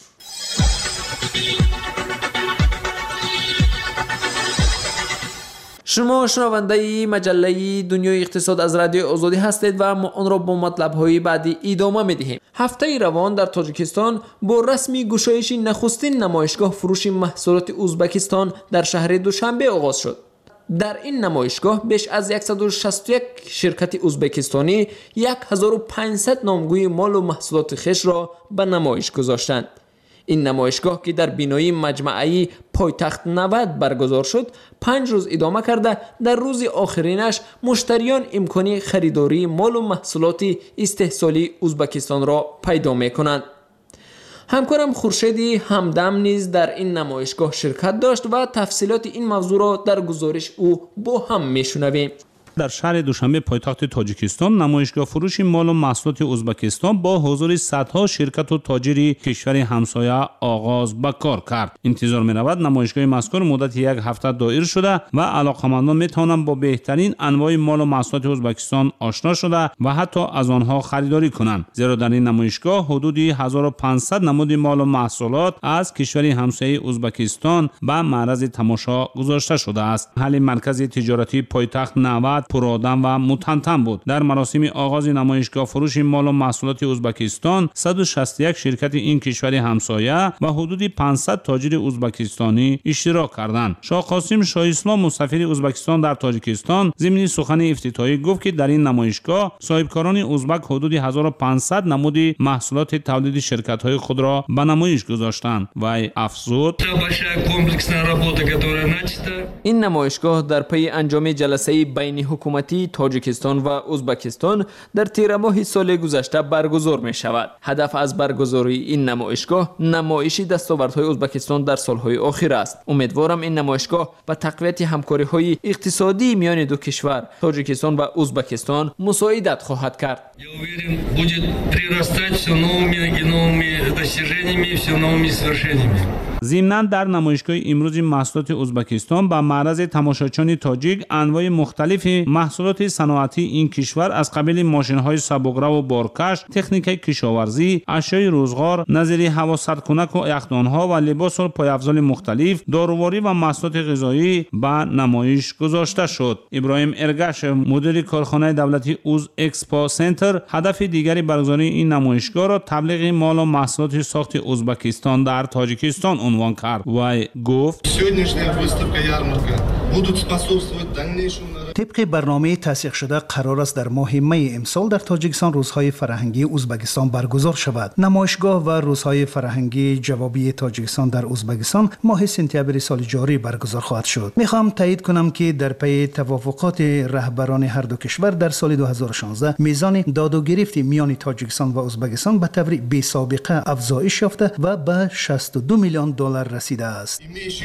شما شنونده مجله دنیای اقتصاد از رادیو آزادی هستید و ما آن را با مطلب‌های بعدی ادامه می‌دهیم. هفته روان در تاجیکستان با رسمی گشایش نخستین نمایشگاه فروش محصولات ازبکستان در شهر دوشنبه آغاز شد. در این نمایشگاه بیش از صد و شصت و یک شرکت ازبکستانی هزار و پانصد نامگوی مال و محصولات خویش را به نمایش گذاشتند. این نمایشگاه که در بینایی مجمعی پایتخت نود برگزار شد پنج روز ادامه کرده در روز آخرینش مشتریان امکانی خریداری مال و محصولات استحصالی ازبکستان را پیدا می کنند. همکارم خورشیدی همدم نیز در این نمایشگاه شرکت داشت و تفصیلات این موضوع را در گزارش او با هم میشنویم. در شهر دوشنبه پایتخت تاجیکستان نمایشگاه فروش مال و محصولات ازبکستان با حضور صدها شرکت و تاجری کشور همسایه آغاز به کار کرد. انتظار می رود نمایشگاه مذکور مدت یک هفته دایر شده و علاقمندان می توانند با بهترین انواع مال و محصولات ازبکستان آشنا شده و حتی از آنها خریداری کنند، زیرا در این نمایشگاه حدود هزار و پانصد نمود مال و محصولات از کشور همسایه ازبکستان به معرض تماشا گذاشته شده است. حال مرکز تجارتی پایتخت نود پرآدم و متنتن بود. در مراسم آغاز نمایشگاه فروش مال و محصولات ازبکستان صد و شصت و یک شرکت این کشور همسایه و حدود پانصد تاجر ازبکستانی اشتراک کردند. شاه قاسم شاه اسلام مسافر ازبکستان در تاجیکستان ضمن سخن افتتاحی گفت که در این نمایشگاه صاحبکاران ازبک حدود هزار و پانصد نمود محصولات تولید شرکت‌های خود را به نمایش گذاشتند و افزود این نمایشگاه در پی انجام جلسه بین حکومتی تاجیکستان و ازبکستان در تیر ماه سال گذشته برگزار می شود. هدف از برگزاری این نمایشگاه نمایش دستاوردهای ازبکستان در سالهای اخیر است. امیدوارم این نمایشگاه به تقویت همکاری‌های اقتصادی میان دو کشور تاجیکستان و ازبکستان مساعدت خواهد کرد. ضمناً در نمایشگاه امروز محصولات ازبکستان به معرض تماشاچیان تاجیک انواع مختلف محصولات صنعتی این کشور از قبیل ماشین‌های سبک‌رو و بارکش، تکنیک کشاورزی، اشیای روزگار، نظیر هواسردکنک و یخدان‌ها و لباس و پایافزال مختلف، داروواری و محصولات غذایی به نمایش گذاشته شد. ابراهیم ارگش مدیر کارخانه دولتی اوز اکسپو سنتر هدف دیگری برگزاری این نمایشگاه را تبلیغ مال و محصولات ساخت ازبکستان در تاجیکستان عنوان کرد و گفت طبق برنامه تصدیق شده قرار است در ماه می امسال در تاجیکستان روزهای فرهنگی ازبکستان برگزار شود. نمایشگاه و روزهای فرهنگی جوابی تاجیکستان در ازبکستان ماه سپتامبر سال جاری برگزار خواهد شد. میخوام تایید کنم که در پی توافقات رهبران هر دو کشور در سال دو هزار و شانزده میزان داد و گرفت میان تاجیکستان و ازبکستان به طور بی سابقه افزایش یافته و به شصت و دو میلیون دلار رسیده است.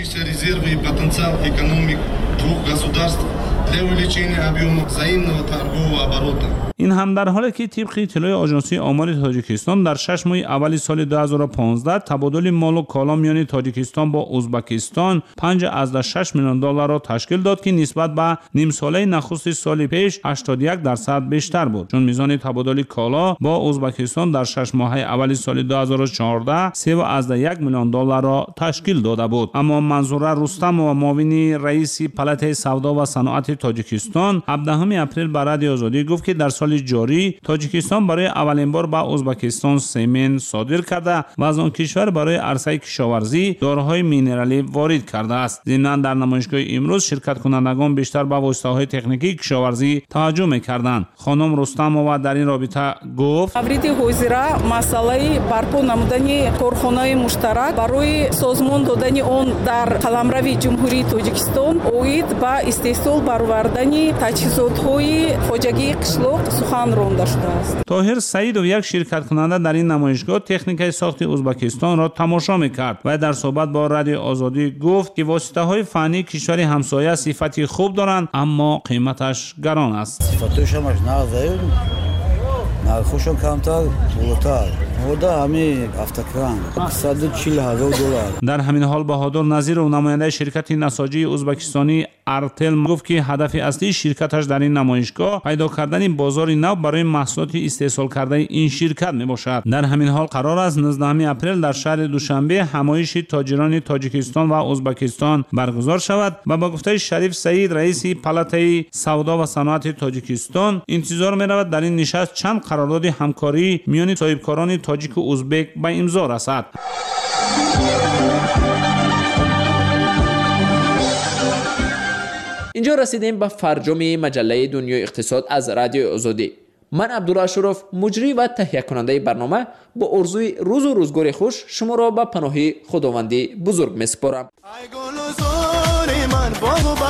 این هم در حالی که طبق اطلاع آژانسی آمار تاجیکستان در شش ماه اول سال دو هزار و پانزده تبادل مال و کالا میان تاجیکستان با ازبکستان پنج ازده شش میلیون دلار را تشکیل داد که نسبت به نیم ساله نخست سال پیش هشتاد و یک درصد بیشتر بود، چون میزان تبادل کالا با ازبکستان در شش ماه اول سال دو هزار و چهارده سه ازده یک میلیون دلار را تشکیل داده بود. اما منظوره رستم و معاون رئیس پالات سودا و صنعت تاجیکستان هفدهم اپریل به رادیو آزادی گفت که در سال جاری تاجیکستان برای اولین بار به ازبکستان سمن صادر کرده و از آن کشور برای عرصه کشاورزی داروهای مینرالی وارد کرده است. ضمناً در نمایشگاه امروز شرکت کنندگان بیشتر به واسطه‌های تکنیکی کشاورزی توجه می‌کردند. خانم رستمова در این رابطه گفت: مورد حاضر مسئله برپا نمودن کارخانه مشترک برای سازمان دادن آن در قلمرو جمهوری تاجیکستان اوید به استحصال برآوردن تجهیزات‌های فاجعه قشلاق سخن رانده شده است. طاهر سعید و یک شرکت کننده در این نمایشگاه تکنیک ساخت ازبکستان را تماشا می‌کرد و در صحبت با رادیو آزادی گفت که واسطه‌های فنی کشور همسایه صفتی خوب دارند اما قیمتش گران است. صفاتش همش نازه نرخشون کمتر بالاتر بوده همین افتکران صد و چهل هزار دلار. در همین حال بهادر نظیر و نماینده شرکت نساجی ازبکستانی ارتل گفت که هدف اصلی شرکتش در این نمایشگاه پیدا کردن بازاری نو برای محصولات استحصال کرده این شرکت میباشد. در همین حال قرار است نوزدهم اپریل در شهر دوشنبه همایش تاجران تاجیکستان و ازبکستان برگزار شود و با گفته شریف سعید رئیس پالات سودا و صنعت تاجیکستان انتظار می‌رود در این نشست چند قرارداد همکاری میان صاحبکاران تاجیک و ازبک به امضا رسد. اینجا رسیدیم به فرجام مجله دنیای اقتصاد از رادیو آزادی. من عبدالاشرف مجری و تهیه کننده برنامه با آرزوی روز و روزگار خوش شما را به پناه خداوندی بزرگ میسپارم.